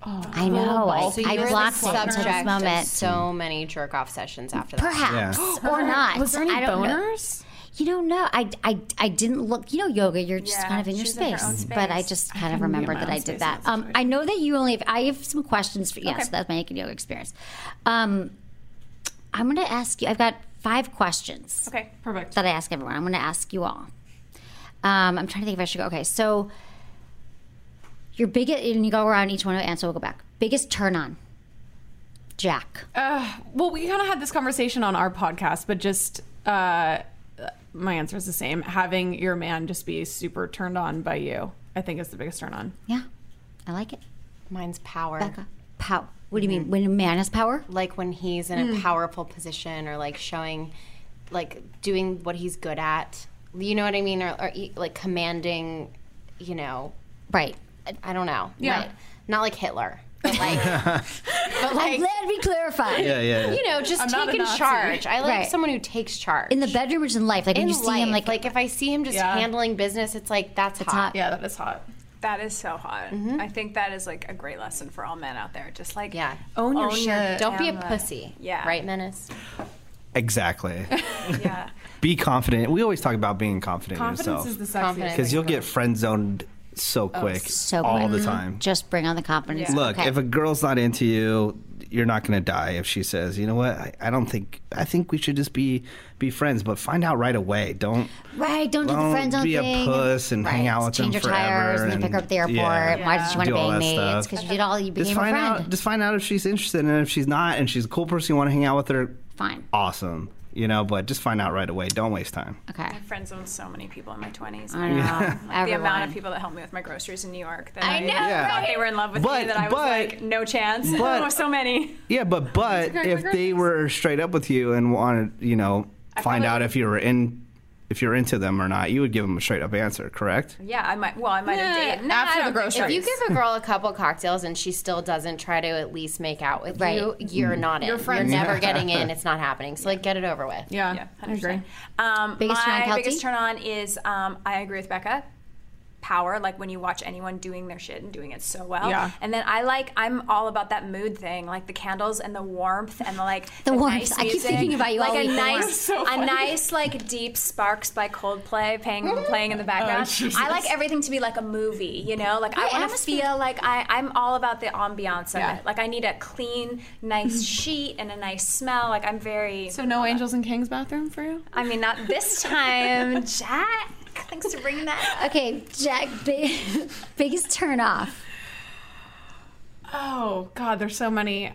I know. I, So I you were the blocked it until subject this of moment. so many jerk off sessions after that. Perhaps Yeah. or not. Was there any I don't know. boners? You don't know. I, I, I didn't look. You know, yoga. You're just Yeah, kind of in your she's in her space. own But I space. just kind of can be in remembered my that own I space did in that. that Um, I know that you only have. I have some questions for. Yes, Okay. that's my naked yoga experience. Um, I'm going to ask you. I've got five questions. Okay. Perfect. That I ask everyone. I'm going to ask you all. Um, I'm trying to think if I should go. Okay, so your biggest, and you go around each one, and so we'll go back. Biggest turn on, Jack. Uh, well, we kind of had this conversation on our podcast, but just uh, my answer is the same. Having your man just be super turned on by you, I think is the biggest turn on. Yeah, I like it. Mine's power. Becca, power. What do you mean? When a man has power? Like when he's in a powerful position or like showing, like doing what he's good at. You know what I mean? Or, or e- like commanding, you know, Right. I don't know. Yeah. Right. Not like Hitler. But like, but I'm like, glad we clarified. Yeah, yeah, yeah. you know, just I'm not a taking Nazi. charge. I like Right. someone who takes charge. In the bedroom or just in life? Like when in you see life, him, like, like if I see him just Yeah. handling business, it's like that's, It's hot. hot. Yeah, that is hot. That is so hot. I think that is like a great lesson for all men out there. Just like Yeah. Own your shit. Don't be a damn, uh, pussy. yeah. Right, Menace? Exactly. Yeah. Be confident. We always talk about being confident in Confidence yourself. is the sexiest. Confidence. Because thing you'll ever. get friend zoned so quick, so all quick. the time. just bring on the confidence. Look, Okay. if a girl's not into you, you're not going to die if she says, you know what, I, I don't think, I think we should just be be friends, but find out right away. Don't right, don't do the don't friend zone be a thing. puss and hang out with Change them your tires forever and then pick her up at the airport. yeah. Why did you want to Do all bang that me? stuff. It's because you did all. You Just became a find friend. out. Just find out if she's interested, and if she's not, and she's a cool person, you want to hang out with her. Fine. Awesome. you know, but just find out right away. Don't waste time. Okay. I friend zoned so many people in my twenties. I know. Like the Everyone. amount of people that helped me with my groceries in New York that I I, know, Yeah. thought right? they were in love with But- me that I was but- like, no chance. but- Oh, so many. Yeah, but but Okay, if they were straight up with you and wanted, you know, I find probably out would- if you were in, if you're into them or not, you would give them a straight up answer, correct? Yeah, I might. Well, I might have Yeah, dated. No, after I the don't think so. groceries. If you give a girl a couple cocktails and she still doesn't try to at least make out with Right. you, you're not in. You're You're, friends. never getting in. It's not happening. So like, get it over with. Yeah, Yeah, I agree. Um, Biggest turn on, my Kelsey? biggest turn on is um, I agree with Becca. Power, like when you watch anyone doing their shit and doing it so well. Yeah. And then I like, I'm all about that mood thing, like the candles and the warmth and the like. The warmth. nice I keep music. thinking about you Like all a week, the nice, warmth. So a funny. nice like deep Sparks by Coldplay playing playing in the background. Jesus. I like everything to be like a movie, you know. Like I Yeah, want to atmosphere. feel like I, I'm all about the ambiance of Yeah. it. Like I need a clean, nice sheet and a nice smell. Like I'm very. So no Angels and Kings bathroom for you? I mean, not this time, Jack. Thanks for bringing that up. Okay, Jack, big, biggest turn off. Oh God, there's so many.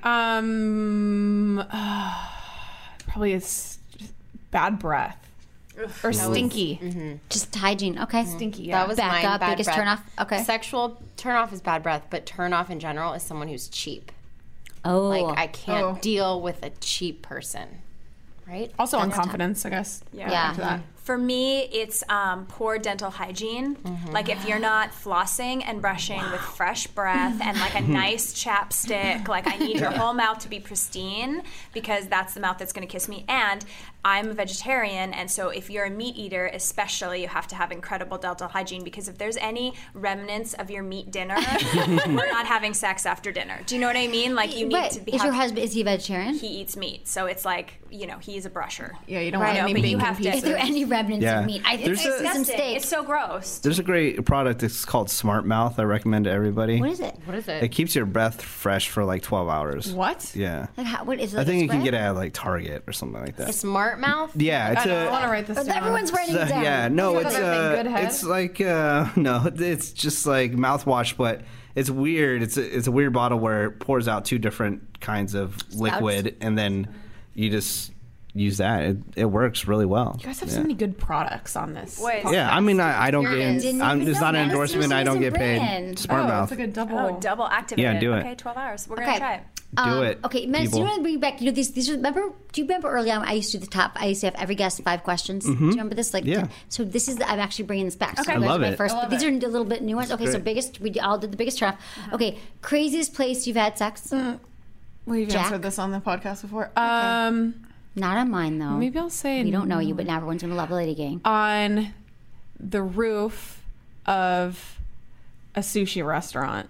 Um, uh, probably it's just bad breath or stinky. Just hygiene. Okay. Stinky. Yeah. That was Back mine. up, bad biggest breath. turn off. Okay. Sexual turn off is bad breath, but turn off in general is someone who's cheap. Oh. Like I can't Oh. deal with a cheap person. Right? also on That's tough. confidence, I guess. Yeah. Yeah. After that. For me, it's um, poor dental hygiene. Like if you're not flossing and brushing with fresh breath and like a nice chapstick, like I need your whole mouth to be pristine because that's the mouth that's going to kiss me. And I'm a vegetarian, and so if you're a meat eater, especially, you have to have incredible dental hygiene because if there's any remnants of your meat dinner, we're not having sex after dinner. Do you know what I mean? Like you need Right. to be. Is have- your husband, is he vegetarian? He eats meat, so it's like you know he's a brusher. Yeah, you don't Right. want any No, but you bacon have to- pieces. Is there any remnants Yeah. of meat? I think There's it's a- some Disgusting. steak. It's so gross. There's a great product. It's called Smart Mouth. I recommend to everybody. What is it? What is it? It keeps your breath fresh for like twelve hours. What? Yeah. Like how, what is it? I like think a you can spread? get it at like Target or something like that. Smart mouth? Yeah, it's I, know, I want to a. write this Oh, down. everyone's writing it down. Yeah, no, Is it's that uh, thing, Good Head? it's like uh, no, it's just like mouthwash, but it's weird. It's a, it's a weird bottle where it pours out two different kinds of liquid, and then you just use that. It, it works really well. You guys have yeah. so many good products on this. Wait. podcast. Yeah, I mean, I, I don't Here it is. get. Didn't I'm, you it's know not an medicine endorsement. she I don't doesn't get paid. bring in? Smart Oh, mouth. it's like a double. Oh, double activated. Yeah, do it. Okay, twelve hours. We're Okay. gonna try it. Do Um, it. Okay, Max, do people. you want to bring back? You know, these these are. Remember? Do you remember early on? I used to do the top. I used to have every guest five questions. Do you remember this? Like, Mm-hmm. Yeah. So this is. The, I'm actually bringing this back. So Okay. you I guys love are my it. First, I but love these it. are a little bit new ones. Okay, so great. biggest. We all did the biggest turn off. Okay, craziest place you've had sex? We've Jack? answered this on the podcast before. Um, Not on mine though. maybe I'll say we don't know you, but now everyone's gonna love Lady Gang. on the roof of a sushi restaurant.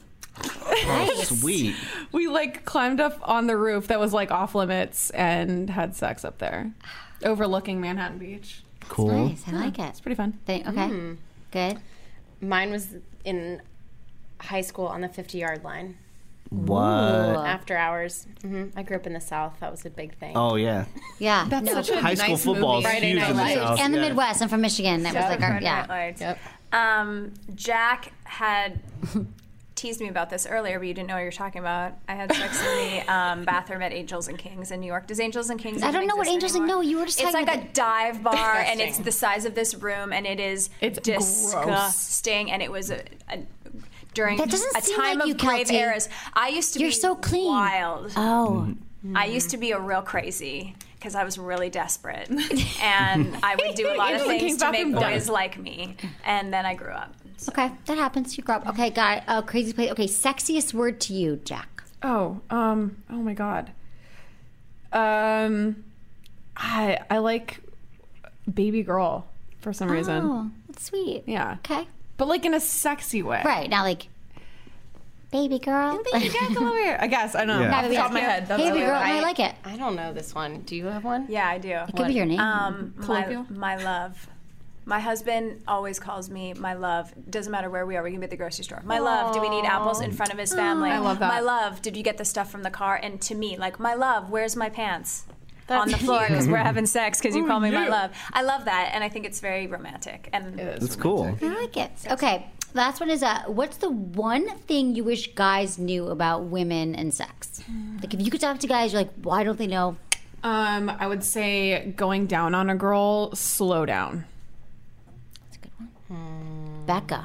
Sweet. We like climbed up on the roof that was like off limits and had sex up there, overlooking Manhattan Beach. Cool. Nice, I like it. It's pretty fun. Thank- okay, good. Mine was in high school on the fifty-yard line. What? After hours. hmm I grew up in the South. That was a big thing. Oh yeah. Yeah, That's no. such a High school nice football is movie. Friday huge Night in the Lights. South. and the yeah. Midwest. I'm from Michigan. That was like our, Friday Night yeah. Lights. Yep. Um, Jack had teased me about this earlier, but you didn't know what you were talking about. I had sex in the um, bathroom at Angels and Kings in New York. Does Angels and Kings? I even don't know what exist Angels and anymore? No, you were just It's talking like about a dive bar, and it's Disgusting. the size of this room, and it is It's disgusting. And it was a. a during That doesn't a seem time like of you, grave Kelty. eras, I used to You're be so clean. wild. Oh. I used to be a real crazy because I was really desperate, and I would do a lot of Angels and things Kings to make bathroom boys like me, and then I grew up. So. Okay, that happens. You grow up. Okay, got it. Oh, crazy place. Okay, sexiest word to you, Jack. Oh, um, oh my god. Um, I I like baby girl for some reason. Oh, that's sweet. Yeah, Okay. but like in a sexy way. Right, not like, baby girl. Baby girl, come over here. I guess I don't know. Yeah. Off the top of my head. That's Baby what girl, I- I like it. I don't know this one. Do you have one? Yeah, I do. It could be your name. Um, my, Colloquial? my love. My husband always calls me my love. Doesn't matter where we are. We can be at the grocery store. My love. Do we need apples in front of his family? I love that. My love. Did you get the stuff from the car? And to me, like, my love. Where's my pants? On the floor because we're having sex because you call me my love. I love that, and I think it's very romantic. And That's cool. I like it. Okay, last one is uh, what's the one thing you wish guys knew about women and sex? Like, if you could talk to guys, you're like, why don't they know Um, I would say going down on a girl, slow down. That's a good one. Hmm. Becca.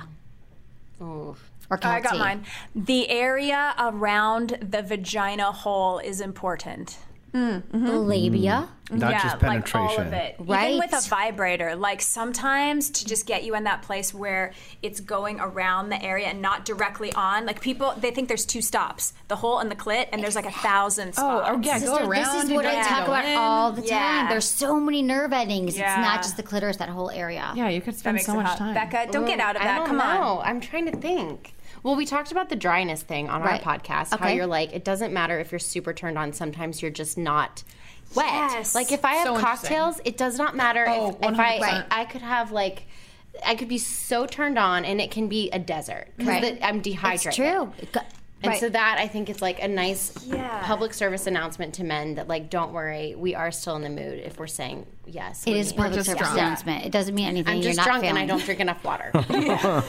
Ooh. Or I got mine. The area around the vagina hole is important. Mm-hmm. The labia. Mm. Not yeah, just penetration. Like all of it. Right. Even with a vibrator, like sometimes to just get you in that place where it's going around the area and not directly on. Like people, they think there's two stops, the hole and the clit, and there's like a thousand spots. Oh, oh yeah, Sister, go around. This is what I talk about in. all the time. Yeah. There's so many nerve endings. Yeah. It's not just the clitoris, that whole area. Yeah, you could spend makes so it much hot. time. Becca, don't get out of I that. don't Come know. on. I'm trying to think. Well, we talked about the dryness thing on Right. our podcast. How Okay. you're like, it doesn't matter if you're super turned on. Sometimes you're just not wet. Yes. Like if I have So cocktails, it does not matter Oh, if, if I one hundred percent. I could have like. I could be so turned on, and it can be a desert because Right. I'm dehydrated. It's true. It got- And right. so that I think is like a nice Yeah. public service announcement to men that like, don't worry, we are still in the mood if we're saying yes. It we is need- public just service drunk. announcement. It doesn't mean anything. I'm You're just not drunk and I failing. don't drink enough water. Maybe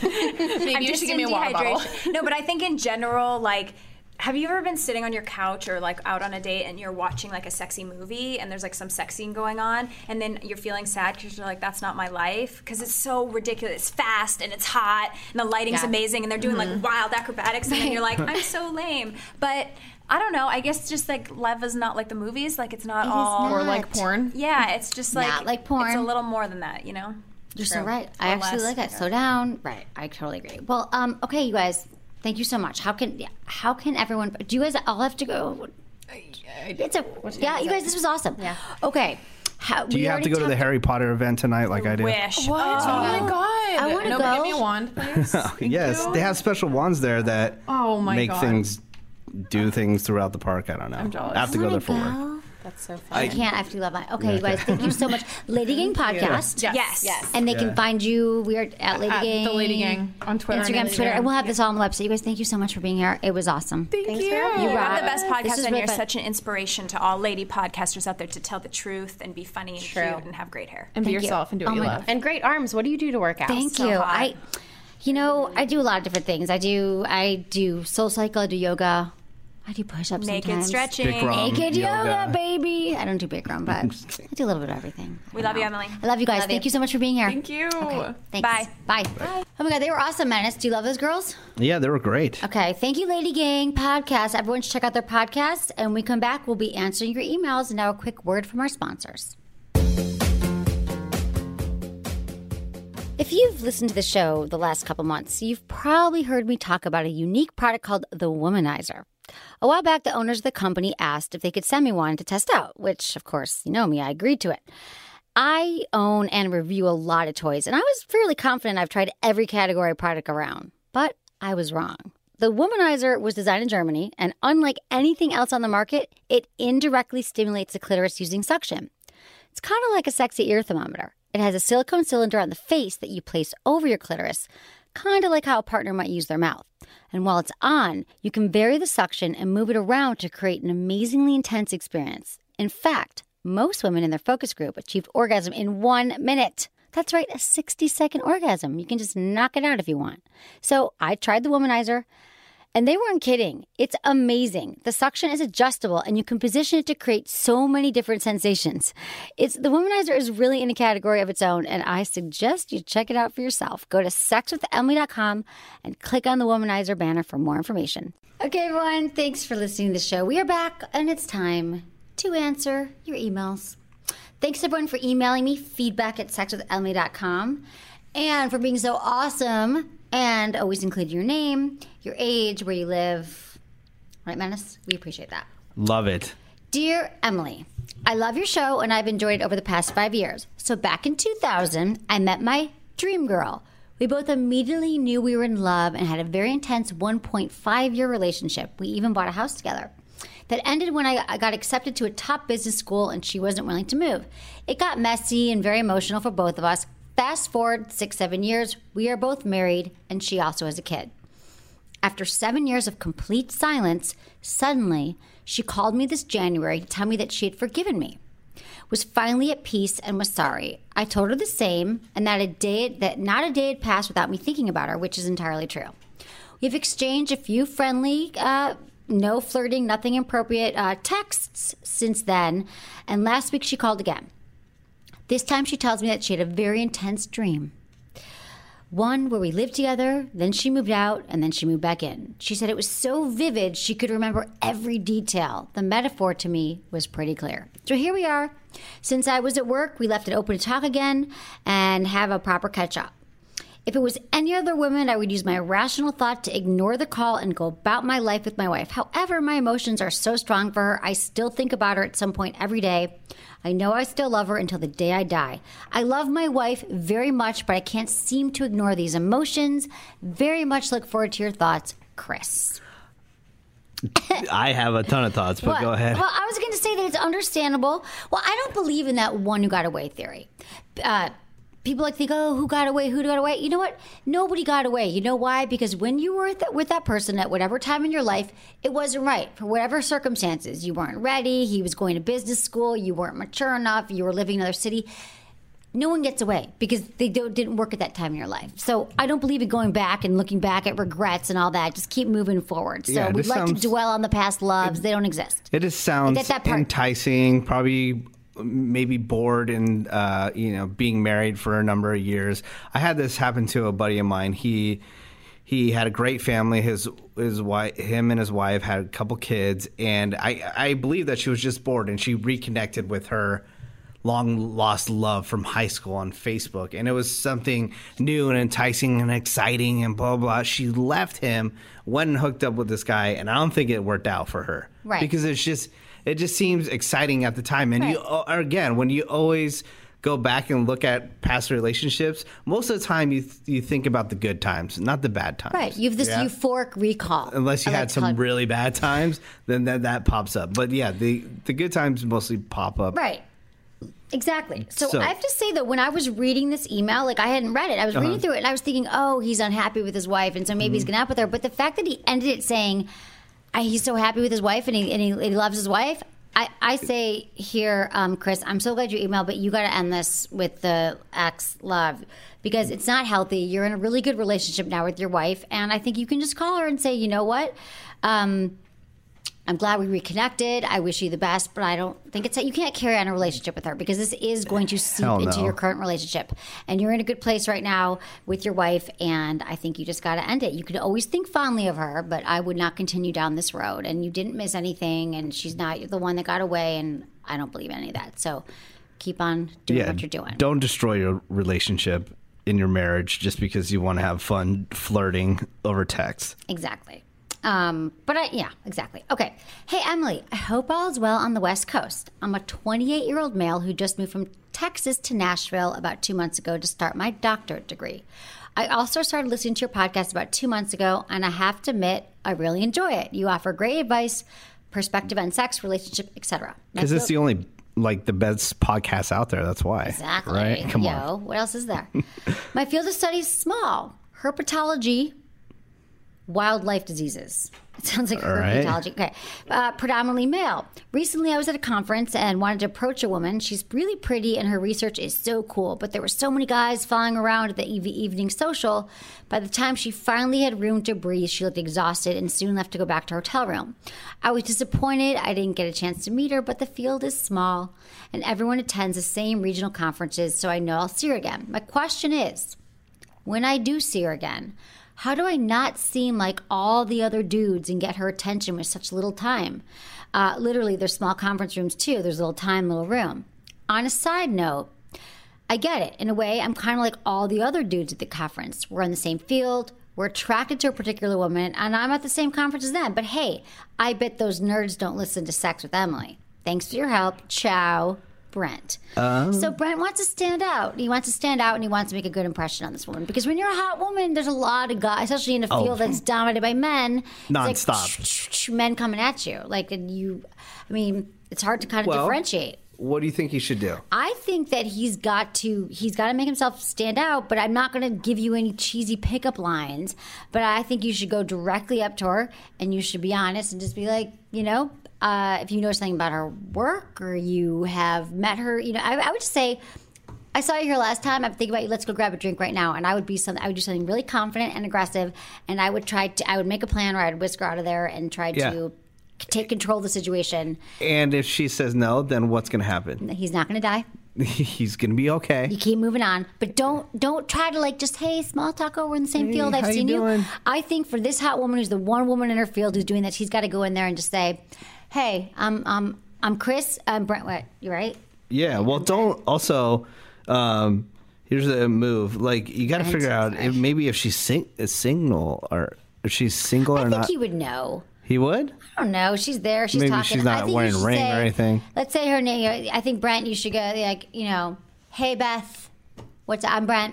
I'm you just should give me a in water bottle. dehydration. No, but I think in general, like, have you ever been sitting on your couch or like out on a date and you're watching like a sexy movie and there's like some sex scene going on and then you're feeling sad because you're like, that's not my life because it's so ridiculous. It's fast and it's hot and the lighting's Yeah. amazing and they're doing Mm-hmm. like wild acrobatics and then you're like, I'm so lame. But I don't know. I guess just like love is not like the movies. Like it's not It is all Or not. like porn. Yeah, it's just like Not like porn. It's a little more than that, you know. You're so right. Or I actually less, like it. Slow down. Right. I totally agree. Well, um, okay, you guys. Thank you so much. How can how can everyone? Do you guys all have to go? It's a yeah. You guys, this was awesome. Yeah. Okay. How, Do you have to go to the Harry Potter event tonight like I do? Wish. What? Oh, my god! I wanna no, go. Give me a wand, please. Thank Yes, you. they have special wands there that Oh my make God. things do things throughout the park. I don't know. I'm jealous. I have to go there for work. Go? That's so fun. I can't. I have to love my. Okay, Yeah, you guys. okay. Thank you so much. Lady Gang Podcast. Yes. Yes. Yes. And they Yeah. can find you. We are at Lady At Gang. the Lady Gang on Twitter. Instagram, and Twitter, and we'll have this all on the website. You guys, thank you so much for being here. It was awesome. Thank Thanks you. for having me. You rock. have the best This podcast, is and really you're fun. such an inspiration to all lady podcasters out there to tell the truth and be funny and True. cute and have great hair. And be Thank you. yourself and do what Oh you my love. God. And great arms. What do you do to work out? Thank So you. hot. I, you know, I do a lot of different things. I do, I do Soul Cycle. I do yoga. I do push-ups Naked sometimes. stretching. Bikram. Naked yoga, Yoga. baby. I don't do Bikram, but I do a little bit of everything. I We don't love you, know. Emily. I love you guys. Love Thank you. you so much for being here. Thank you. Okay, thanks. Bye. Bye. Oh my God, they were awesome, Menace. Do you love those girls? Yeah, they were great. Okay, thank you, Lady Gang Podcast. Everyone should check out their podcast. And when we come back, we'll be answering your emails. And now a quick word from our sponsors. If you've listened to the show the last couple months, you've probably heard me talk about a unique product called the Womanizer. A while back, the owners of the company asked if they could send me one to test out, which, of course, you know me, I agreed to it. I own and review a lot of toys, and I was fairly confident I've tried every category of product around. But I was wrong. The Womanizer was designed in Germany, and unlike anything else on the market, it indirectly stimulates the clitoris using suction. It's kind of like a sexy ear thermometer. It has a silicone cylinder on the face that you place over your clitoris, kind of like how a partner might use their mouth. And while it's on, you can vary the suction and move it around to create an amazingly intense experience. In fact, most women in their focus group achieved orgasm in one minute. That's right, a sixty-second orgasm. You can just knock it out if you want. So I tried the Womanizer, and they weren't kidding. It's amazing. The suction is adjustable, and you can position it to create so many different sensations. It's the Womanizer is really in a category of its own, and I suggest you check it out for yourself. Go to sex with emily dot com and click on the Womanizer banner for more information. Okay, everyone, thanks for listening to the show. We are back, and it's time to answer your emails. Thanks, everyone, for emailing me, feedback at sex with emily dot com, and for being so awesome and always include your name, your age, where you live. Right, Menace? We appreciate that. Love it. Dear Emily, I love your show, and I've enjoyed it over the past five years. So back in two thousand, I met my dream girl. We both immediately knew we were in love and had a very intense one point five year relationship. We even bought a house together. That ended when I I got accepted to a top business school and she wasn't willing to move. It got messy and very emotional for both of us. Fast forward six, seven years, we are both married and she also has a kid. After seven years of complete silence, suddenly she called me this January to tell me that she had forgiven me, was finally at peace and was sorry. I told her the same and that a day that not a day had passed without me thinking about her, which is entirely true. We've exchanged a few friendly uh, No flirting, nothing inappropriate uh, texts since then. And last week she called again. This time she tells me that she had a very intense dream. One where we lived together, then she moved out, and then she moved back in. She said it was so vivid she could remember every detail. The metaphor to me was pretty clear. So here we are. Since I was at work, we left it open to talk again and have a proper catch-up. If it was any other woman, I would use my rational thought to ignore the call and go about my life with my wife. However, my emotions are so strong for her, I still think about her at some point every day. I know I still love her until the day I die. I love my wife very much, but I can't seem to ignore these emotions. Very much look forward to your thoughts, Chris. I have a ton of thoughts, but What? go ahead. Well, I was going to say that it's understandable. Well, I don't believe in that one who got away theory. Uh, People like think, oh, who got away? Who got away? You know what? Nobody got away. You know why? Because when you were with that, with that person at whatever time in your life, it wasn't right. For whatever circumstances, you weren't ready. He was going to business school. You weren't mature enough. You were living in another city. No one gets away because they don't, didn't work at that time in your life. So I don't believe in going back and looking back at regrets and all that. Just keep moving forward. So Yeah, we'd this like sounds- to dwell on the past loves. They don't exist. It just sounds Like that part- enticing, probably maybe bored and, uh, you know, being married for a number of years. I had this happen to a buddy of mine. He he had a great family. His his wife, him and his wife had a couple kids, and I, I believe that she was just bored, and she reconnected with her long lost love from high school on Facebook, and it was something new and enticing and exciting and blah blah. She left him, went and hooked up with this guy, and I don't think it worked out for her, Right. Because it's just it just seems exciting at the time, and you uh, again when you always go back and look at past relationships, most of the time you th- you think about the good times, not the bad times. Right. You have this Yeah? euphoric recall. Unless you I like had to some call it- really bad times, then that, that pops up. But yeah, the the good times mostly pop up. Right. Exactly. So, So- I have to say that when I was reading this email, like I hadn't read it. I was reading Uh-huh. through it and I was thinking, oh, he's unhappy with his wife, and so maybe he's Mm-hmm. going to out with her. But the fact that he ended it saying uh, he's so happy with his wife and he, and he, and he loves his wife, I, I say here, um, Chris, I'm so glad you emailed, but you got to end this with the ex love because it's not healthy. You're in a really good relationship now with your wife, and I think you can just call her and say, you know what? Um, I'm glad we reconnected. I wish you the best, but I don't think it's you can't carry on a relationship with her because this is going to seep Hell into no. your current relationship. And you're in a good place right now with your wife, and I think you just got to end it. You can always think fondly of her, but I would not continue down this road. And you didn't miss anything, and she's not the one that got away, and I don't believe any of that. So keep on doing Yeah, what you're doing. don't destroy your relationship in your marriage just because you want to have fun flirting over text. Exactly. Um, but I, yeah, exactly. Okay. Hey, Emily, I hope all is well on the West Coast. I'm a twenty-eight-year-old male who just moved from Texas to Nashville about two months ago to start my doctorate degree. I also started listening to your podcast about two months ago, and I have to admit, I really enjoy it. You offer great advice, perspective on sex, relationship, et cetera. Because it's the only, like, the best podcast out there. That's why. Exactly. Right? Come Yo, on. what else is there? My field of study is small. Herpetology, wildlife diseases. It sounds like All right. herpetology. Okay. Uh, predominantly male. Recently, I was at a conference and wanted to approach a woman. She's really pretty and her research is so cool, but there were so many guys following around at the eve- evening social. By the time she finally had room to breathe, she looked exhausted and soon left to go back to her hotel room. I was disappointed I didn't get a chance to meet her, but the field is small and everyone attends the same regional conferences, so I know I'll see her again. My question is, when I do see her again, how do I not seem like all the other dudes and get her attention with such little time? Uh, literally, there's small conference rooms too. There's little time, little room. On a side note, I get it. In a way, I'm kind of like all the other dudes at the conference. We're in the same field. We're attracted to a particular woman, and I'm at the same conference as them. But hey, I bet those nerds don't listen to Sex with Emily. Thanks for your help. Ciao. Brent. Um, So Brent wants to stand out. He wants to stand out and he wants to make a good impression on this woman. Because when you're a hot woman, there's a lot of guys, especially in a Oh. field that's dominated by men. it's like, Nonstop. men coming at you. Like, and you, I mean, it's hard to kind of Well, differentiate. What do you think he should do? I think that he's got to he's got to make himself stand out, but I'm not going to give you any cheesy pickup lines. But I think you should go directly up to her and you should be honest and just be like, you know, uh, if you know something about her work or you have met her, you know, I, I would just say, I saw you here last time. I'm thinking about you. Let's go grab a drink right now. And I would be something. I would do something really confident and aggressive. And I would try to. I would make a plan where I'd whisk her out of there and try Yeah. to take control of the situation. And if she says no, then what's going to happen? He's not going to die. He's going to be okay. You keep moving on, but don't don't try to like just hey small talk. Oh, we're in the same Hey, field. I've how you seen you. doing? I think for this hot woman who's the one woman in her field who's doing that, she's got to go in there and just say, "Hey, I'm I'm I'm Chris. I'm Brent. What? You right? Yeah. Well, don't also. Um, here's a move. Like you got to Brent, figure out if maybe if she's sing- is single or if she's single I or think not. he would know. He would. I don't know. She's there. She's Maybe talking. she's not I think wearing you a should ring or say- anything. Let's say her name. I think Brent. You should go like you know. Hey Beth, what's up? I'm Brent.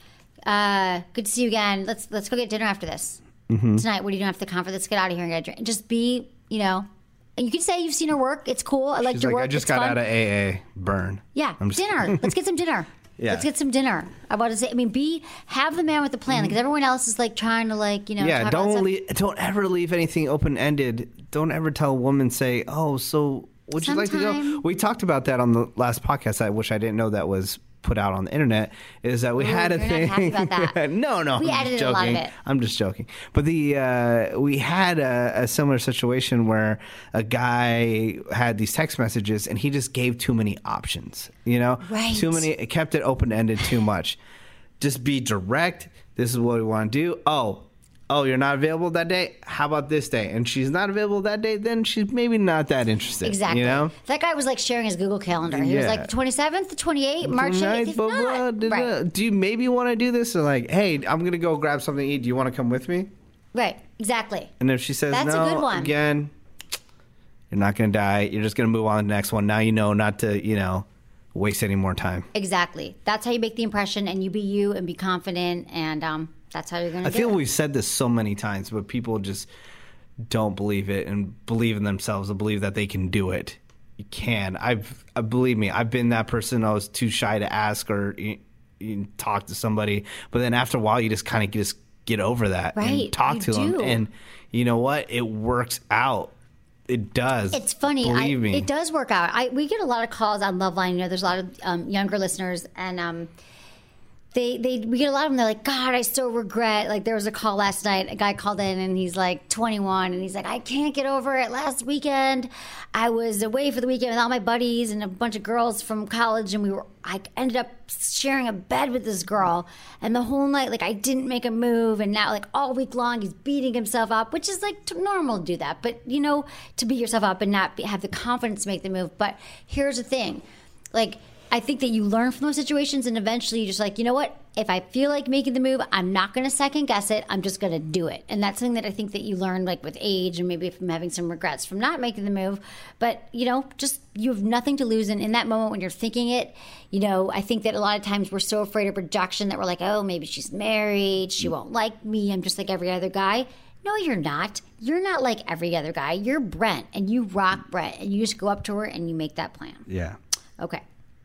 Uh, good to see you again. Let's let's go get dinner after this Mhm. tonight. What are you doing after the conference? Let's get out of here and get a drink. Just be, you know, and you can say you've seen her work. It's cool. I like She's your like, work. I just it's got fun. out of A A. Burn. Yeah, I'm just- dinner. Let's get some dinner. Yeah. Let's get some dinner. I want to say. I mean, be have the man with the plan because everyone else is like trying to like you know. yeah, talk about don't stuff. leave, don't ever leave anything open ended. Don't ever tell a woman say, "Oh, so would you like to go?" Sometime- We talked about that on the last podcast. I wish I didn't know that was put out on the internet. Is that we Ooh, had a you're not thing? happy about that. no, no, We I'm just edited a joking. lot of it. I'm just joking. But the uh, we had a, a similar situation where a guy had these text messages and he just gave too many options. You know, Right. too many. It kept it open ended too much. Just be direct. This is what we want to do. Oh, oh, you're not available that day? How about this day? And she's not available that day, then she's maybe not that interested. Exactly. You know? That guy was like sharing his Google Calendar. He was Yeah. like twenty-seventh, the twenty-eighth, March Tonight, eighth. blah, blah, da, da. Right. Do you maybe want to do this? Or like, hey, I'm going to go grab something to eat. Do you want to come with me? Right. Exactly. And if she says That's a no, good one. again, you're not going to die. You're just going to move on to the next one. Now you know not to, you know, waste any more time. Exactly. That's how you make the impression, and you be you and be confident, and um, that's how you're going to I do feel it. we've said this so many times, but people just don't believe it and believe in themselves and believe that they can do it. You can. I've, uh, believe me, I've been that person. I was too shy to ask or you, you talk to somebody, but then after a while, you just kind of just get over that Right, and talk you to them, do. and you know what? It works out. It does. It's funny. I, Believe me. it does work out. I, we get a lot of calls on Loveline. You know, there's a lot of um, younger listeners, and um, they they we get a lot of them. They're like, God, I so regret. Like there was a call last night. A guy called in, and he's like twenty-one, and he's like, I can't get over it. Last weekend, I was away for the weekend with all my buddies and a bunch of girls from college, and we were. I ended up sharing a bed with this girl, and the whole night, like I didn't make a move, and now like all week long, he's beating himself up, which is like t- normal to do that, but you know, to beat yourself up and not be, have the confidence to make the move. But here's the thing, like. I think that you learn from those situations, and eventually you're just like, you know what? If I feel like making the move, I'm not going to second guess it. I'm just going to do it. And that's something that I think that you learn like with age and maybe from having some regrets from not making the move. But, you know, just you have nothing to lose. And in that moment when you're thinking it, you know, I think that a lot of times we're so afraid of rejection that we're like, oh, maybe she's married. She won't like me. I'm just like every other guy. No, you're not. You're not like every other guy. You're Brent, and you rock Brent. And you just go up to her and you make that plan. Yeah. Okay.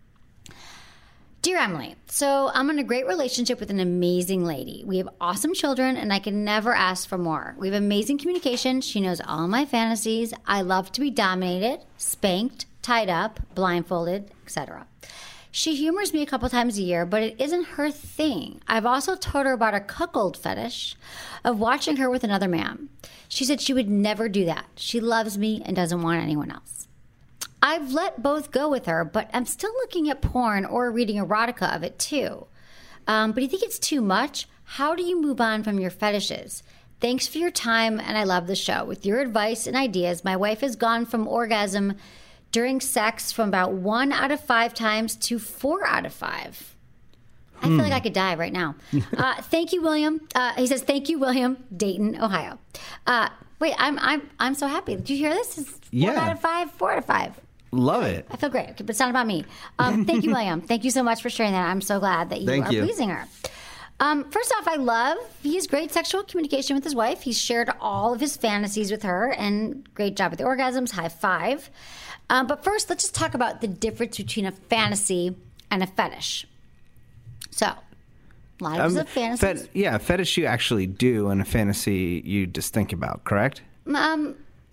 Dear Emily, so I'm in a great relationship with an amazing lady. We have awesome children, and I can never ask for more. We have amazing communication. She knows all my fantasies. I love to be dominated, spanked, tied up, blindfolded, et cetera. She humors me a couple times a year, but it isn't her thing. I've also told her about a cuckold fetish of watching her with another man. She said she would never do that. She loves me and doesn't want anyone else. I've let both go with her, but I'm still looking at porn or reading erotica of it too. Um, but do you think it's too much? How do you move on from your fetishes? Thanks for your time, and I love the show. With your advice and ideas, my wife has gone from orgasm during sex from about one out of five times to four out of five. I feel Hmm. like I could die right now. Uh, thank you, William. Uh, he says, "Thank you, William, Dayton, Ohio." Uh, wait, I'm I'm I'm so happy. Did you hear this? It's four Yeah. out of five, four out of five. Love it. I feel great, but it's not about me. Um, thank you, William. Thank you so much for sharing that. I'm so glad that you Thank are you. pleasing her. Um, first off, I love he has great sexual communication with his wife. He's shared all of his fantasies with her, and great job with the orgasms. High five. Um, but first, let's just talk about the difference between a fantasy and a fetish. So, a lot of us Um, have fantasies. fet- yeah, fetish you actually do, and a fantasy you just think about, correct? Um,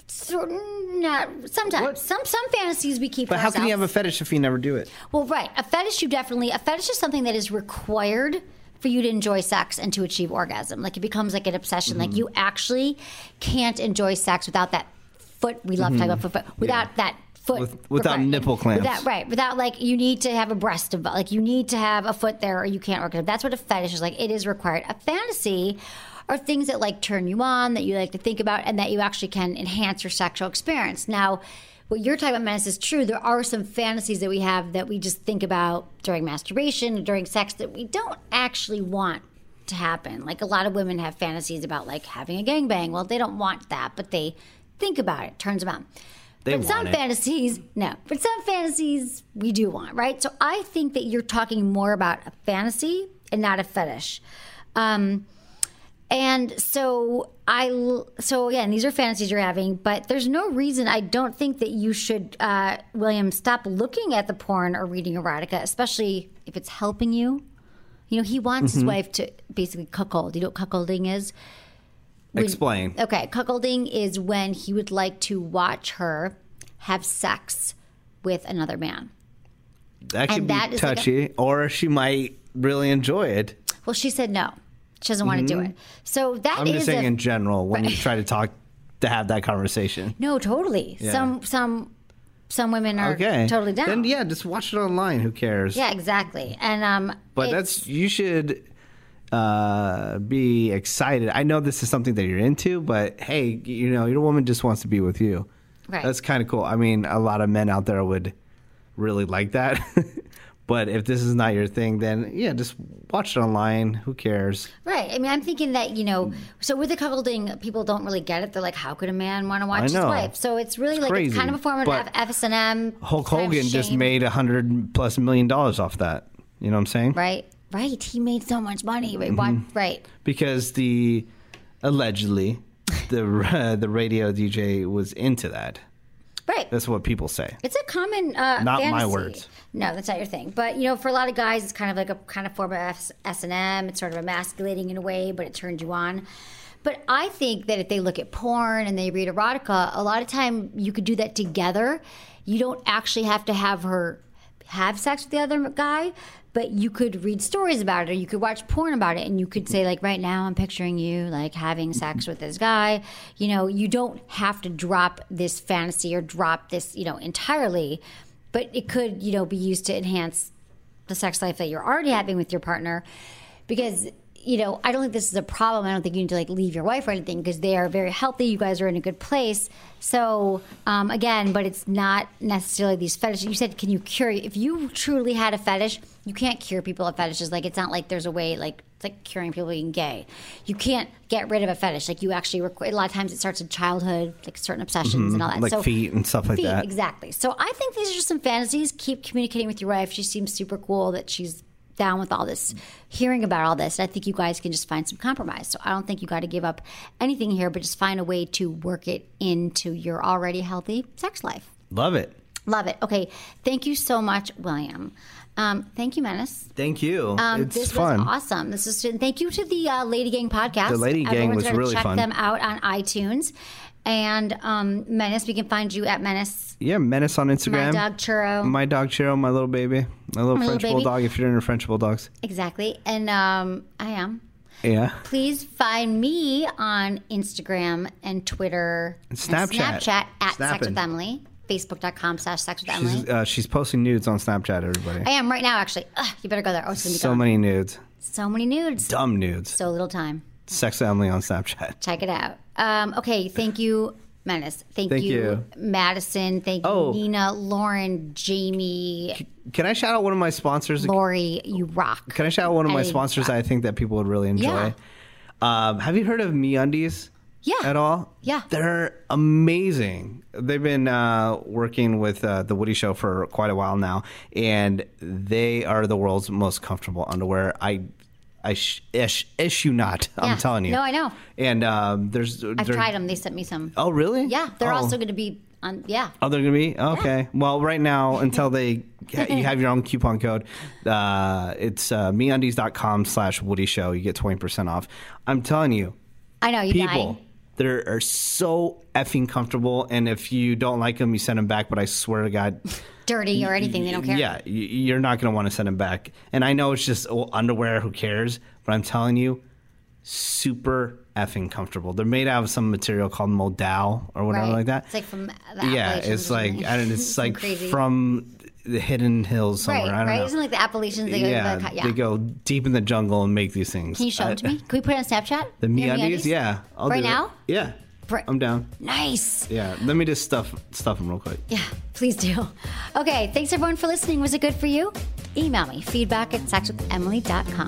So, not sometimes. Some some fantasies we keep. But for how can you have a ourselves. fetish if you never do it? Well, right. A fetish, you definitely. A fetish is something that is required for you to enjoy sex and to achieve orgasm. Like it becomes like an obsession. Mm-hmm. Like you actually can't enjoy sex without that foot. We love talking about foot. foot without yeah. that. Foot With, without right. nipple clamps. Without, right. Without, like, you need to have a breast, involved. Like, you need to have a foot there or you can't work it. That's what a fetish is like. It is required. A fantasy are things that, like, turn you on, that you like to think about, and that you actually can enhance your sexual experience. Now, what you're talking about, Menace, is true. There are some fantasies that we have that we just think about during masturbation, during sex, that we don't actually want to happen. Like, a lot of women have fantasies about, like, having a gangbang. Well, they don't want that, but they think about it. Turns them on. They but some want it. fantasies, no. But some fantasies we do want, right? So I think that you're talking more about a fantasy and not a fetish. Um, and so I, so again, these are fantasies you're having, but there's no reason I don't think that you should, uh, William, stop looking at the porn or reading erotica, especially if it's helping you. You know, he wants Mm-hmm. his wife to basically cuckold. You know what cuckolding is? When- Explain. Okay, cuckolding is when he would like to watch her have sex with another man. That could And be that is like touchy, or she might really enjoy it. Well, she said no. She doesn't want to do it. So that I'm is just saying a, in general when Right. you try to talk to have that conversation. no, totally. Yeah. Some some some women are Okay. totally down. Then yeah, just watch it online. Who cares? Yeah, exactly. And um, But it's- that's you should uh, be excited. I know this is something that you're into, but hey, you know, your woman just wants to be with you. Right. That's kind of cool. I mean, a lot of men out there would really like that. But if this is not your thing, then yeah, just watch it online. Who cares? right. I mean, I'm thinking that, you know, so with the cuckolding, people don't really get it. They're like, how could a man want to watch I his know. wife? So it's really It's like crazy, it's kind of a form of but F- FSM. Hulk kind of Hogan just shame. made a hundred plus million dollars off that. You know what I'm saying? Right. Right. He made so much money. Right. Mm-hmm. Right. Because the allegedly the uh, the radio D J was into that. Right. That's what people say. It's a common uh, Not my fantasy. words. No, that's not your thing. But you know, for a lot of guys, it's kind of like a kind of form of S and M. It's sort of emasculating in a way, but it turns you on. But I think that if they look at porn and they read erotica, a lot of time you could do that together. You don't actually have to have her have sex with the other guy, but you could read stories about it, or you could watch porn about it, and you could say, like, right now I'm picturing you like having sex with this guy. You know, you don't have to drop this fantasy or drop this, you know, entirely, but it could, you know, be used to enhance the sex life that you're already having with your partner. Because, you know, I don't think this is a problem. I don't think you need to like leave your wife or anything, because they are very healthy. You guys are in a good place. So um, again, but it's not necessarily these fetishes. You said, can you cure? If you truly had a fetish, you can't cure people of fetishes. Like, it's not like there's a way, like it's like curing people being gay. You can't get rid of a fetish. Like, you actually require. A lot of times it starts in childhood, like certain obsessions and all that. Like so, feet and stuff like feet, that. Exactly. So I think these are just some fantasies. Keep communicating with your wife. She seems super cool that she's down with all this, hearing about all this. And I think you guys can just find some compromise. So I don't think you got to give up anything here, but just find a way to work it into your already healthy sex life. Love it. Love it. Okay. Thank you so much, William. Um, thank you, Menace. Thank you. Um, it's this fun. was awesome. This is and thank you to the uh, Lady Gang podcast. The Lady Gang Everyone's was gonna really check fun. them out on iTunes. And um, Menace, we can find you at Menace. Yeah, Menace on Instagram. My dog Churro. My dog Churro, my little baby. My little My little French baby. bulldog, if you're into French bulldogs. Exactly. And um, I am. Yeah. Please find me on Instagram and Twitter and Snapchat. Snapchat at Sex Snapping. with Emily. Facebook.com slash Sex with Emily. She's, uh, she's posting nudes on Snapchat, everybody. I am right now, actually. Ugh, you better go there. Oh, it's gonna be So gone. many nudes. So many nudes. Dumb nudes. So little time. Sex with Emily on Snapchat. Check it out. Um, okay, thank you, Menace. Thank, Thank you, you. Madison. Thank you, Oh. Nina, Lauren, Jamie, Can I shout out one of my sponsors? Lori. You rock. Can I shout out one of my I sponsors rock. that I think that people would really enjoy? Yeah. Um, have you heard of MeUndies? Yeah. At all? Yeah. They're amazing. They've been uh, working with uh, The Woody Show for quite a while now, and they are the world's most comfortable underwear. I, I sh- ish, issue not. Yeah. I'm telling you. No, I know. And um, there's. I've tried them. They sent me some. Oh, really? Yeah, they're Oh. also going to be on. Yeah. Oh, they're gonna be okay. Well, right now, until they you have your own coupon code, uh, it's uh, meundies dot com slash Woody Show. You get twenty percent off. I'm telling you, I know you people, dying. They are so effing comfortable, and if you don't like them, you send them back. But I swear to God, dirty or anything, they don't care. Yeah, you're not going to want to send them back. And I know it's just oh, underwear. Who cares? But I'm telling you, super effing comfortable. They're made out of some material called modal or whatever Right. like that. It's like from the Yeah, Appalachians it's or like something. I don't. It's like crazy. from the hidden hills somewhere. Right, I don't right. know. Isn't it like the Appalachians? They go, yeah, the, yeah. they go deep in the jungle and make these things. Can you show I- them to me? Can we put it on Snapchat? The Your MeUndies? MeUndies? Yeah, I'll Right do it. now? Yeah, Br- I'm down. Nice. Yeah, let me just stuff stuff them real quick. Yeah, please do. Okay, thanks everyone for listening. Was it good for you? Email me, feedback at sex with emily dot com.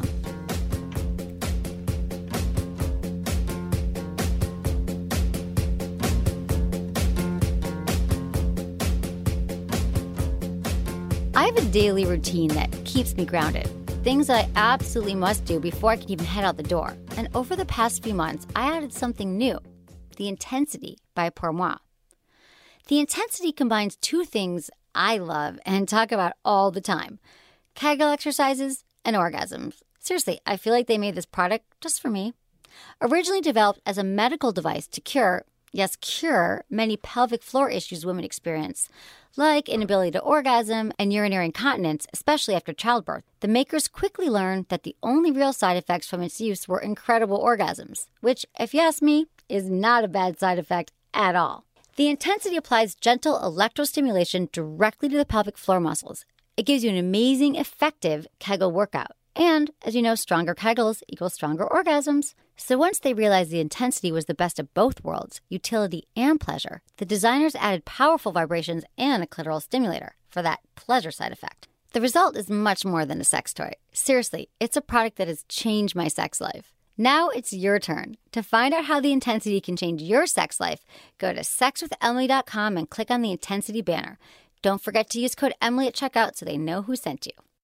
I have a daily routine that keeps me grounded. Things that I absolutely must do before I can even head out the door. And over the past few months, I added something new, the Intensity by Pour Moi. The Intensity combines two things I love and talk about all the time: Kegel exercises and orgasms. Seriously, I feel like they made this product just for me. Originally developed as a medical device to cure, yes, cure many pelvic floor issues women experience, like inability to orgasm and urinary incontinence, especially after childbirth. The makers quickly learned that the only real side effects from its use were incredible orgasms, which, if you ask me, is not a bad side effect at all. The Intensity applies gentle electrostimulation directly to the pelvic floor muscles. It gives you an amazing, effective Kegel workout. And, as you know, stronger Kegels equals stronger orgasms. So once they realized the Intensity was the best of both worlds, utility and pleasure, the designers added powerful vibrations and a clitoral stimulator for that pleasure side effect. The result is much more than a sex toy. Seriously, it's a product that has changed my sex life. Now it's your turn. To find out how the Intensity can change your sex life, go to sex with emily dot com and click on the Intensity banner. Don't forget to use code Emily at checkout so they know who sent you.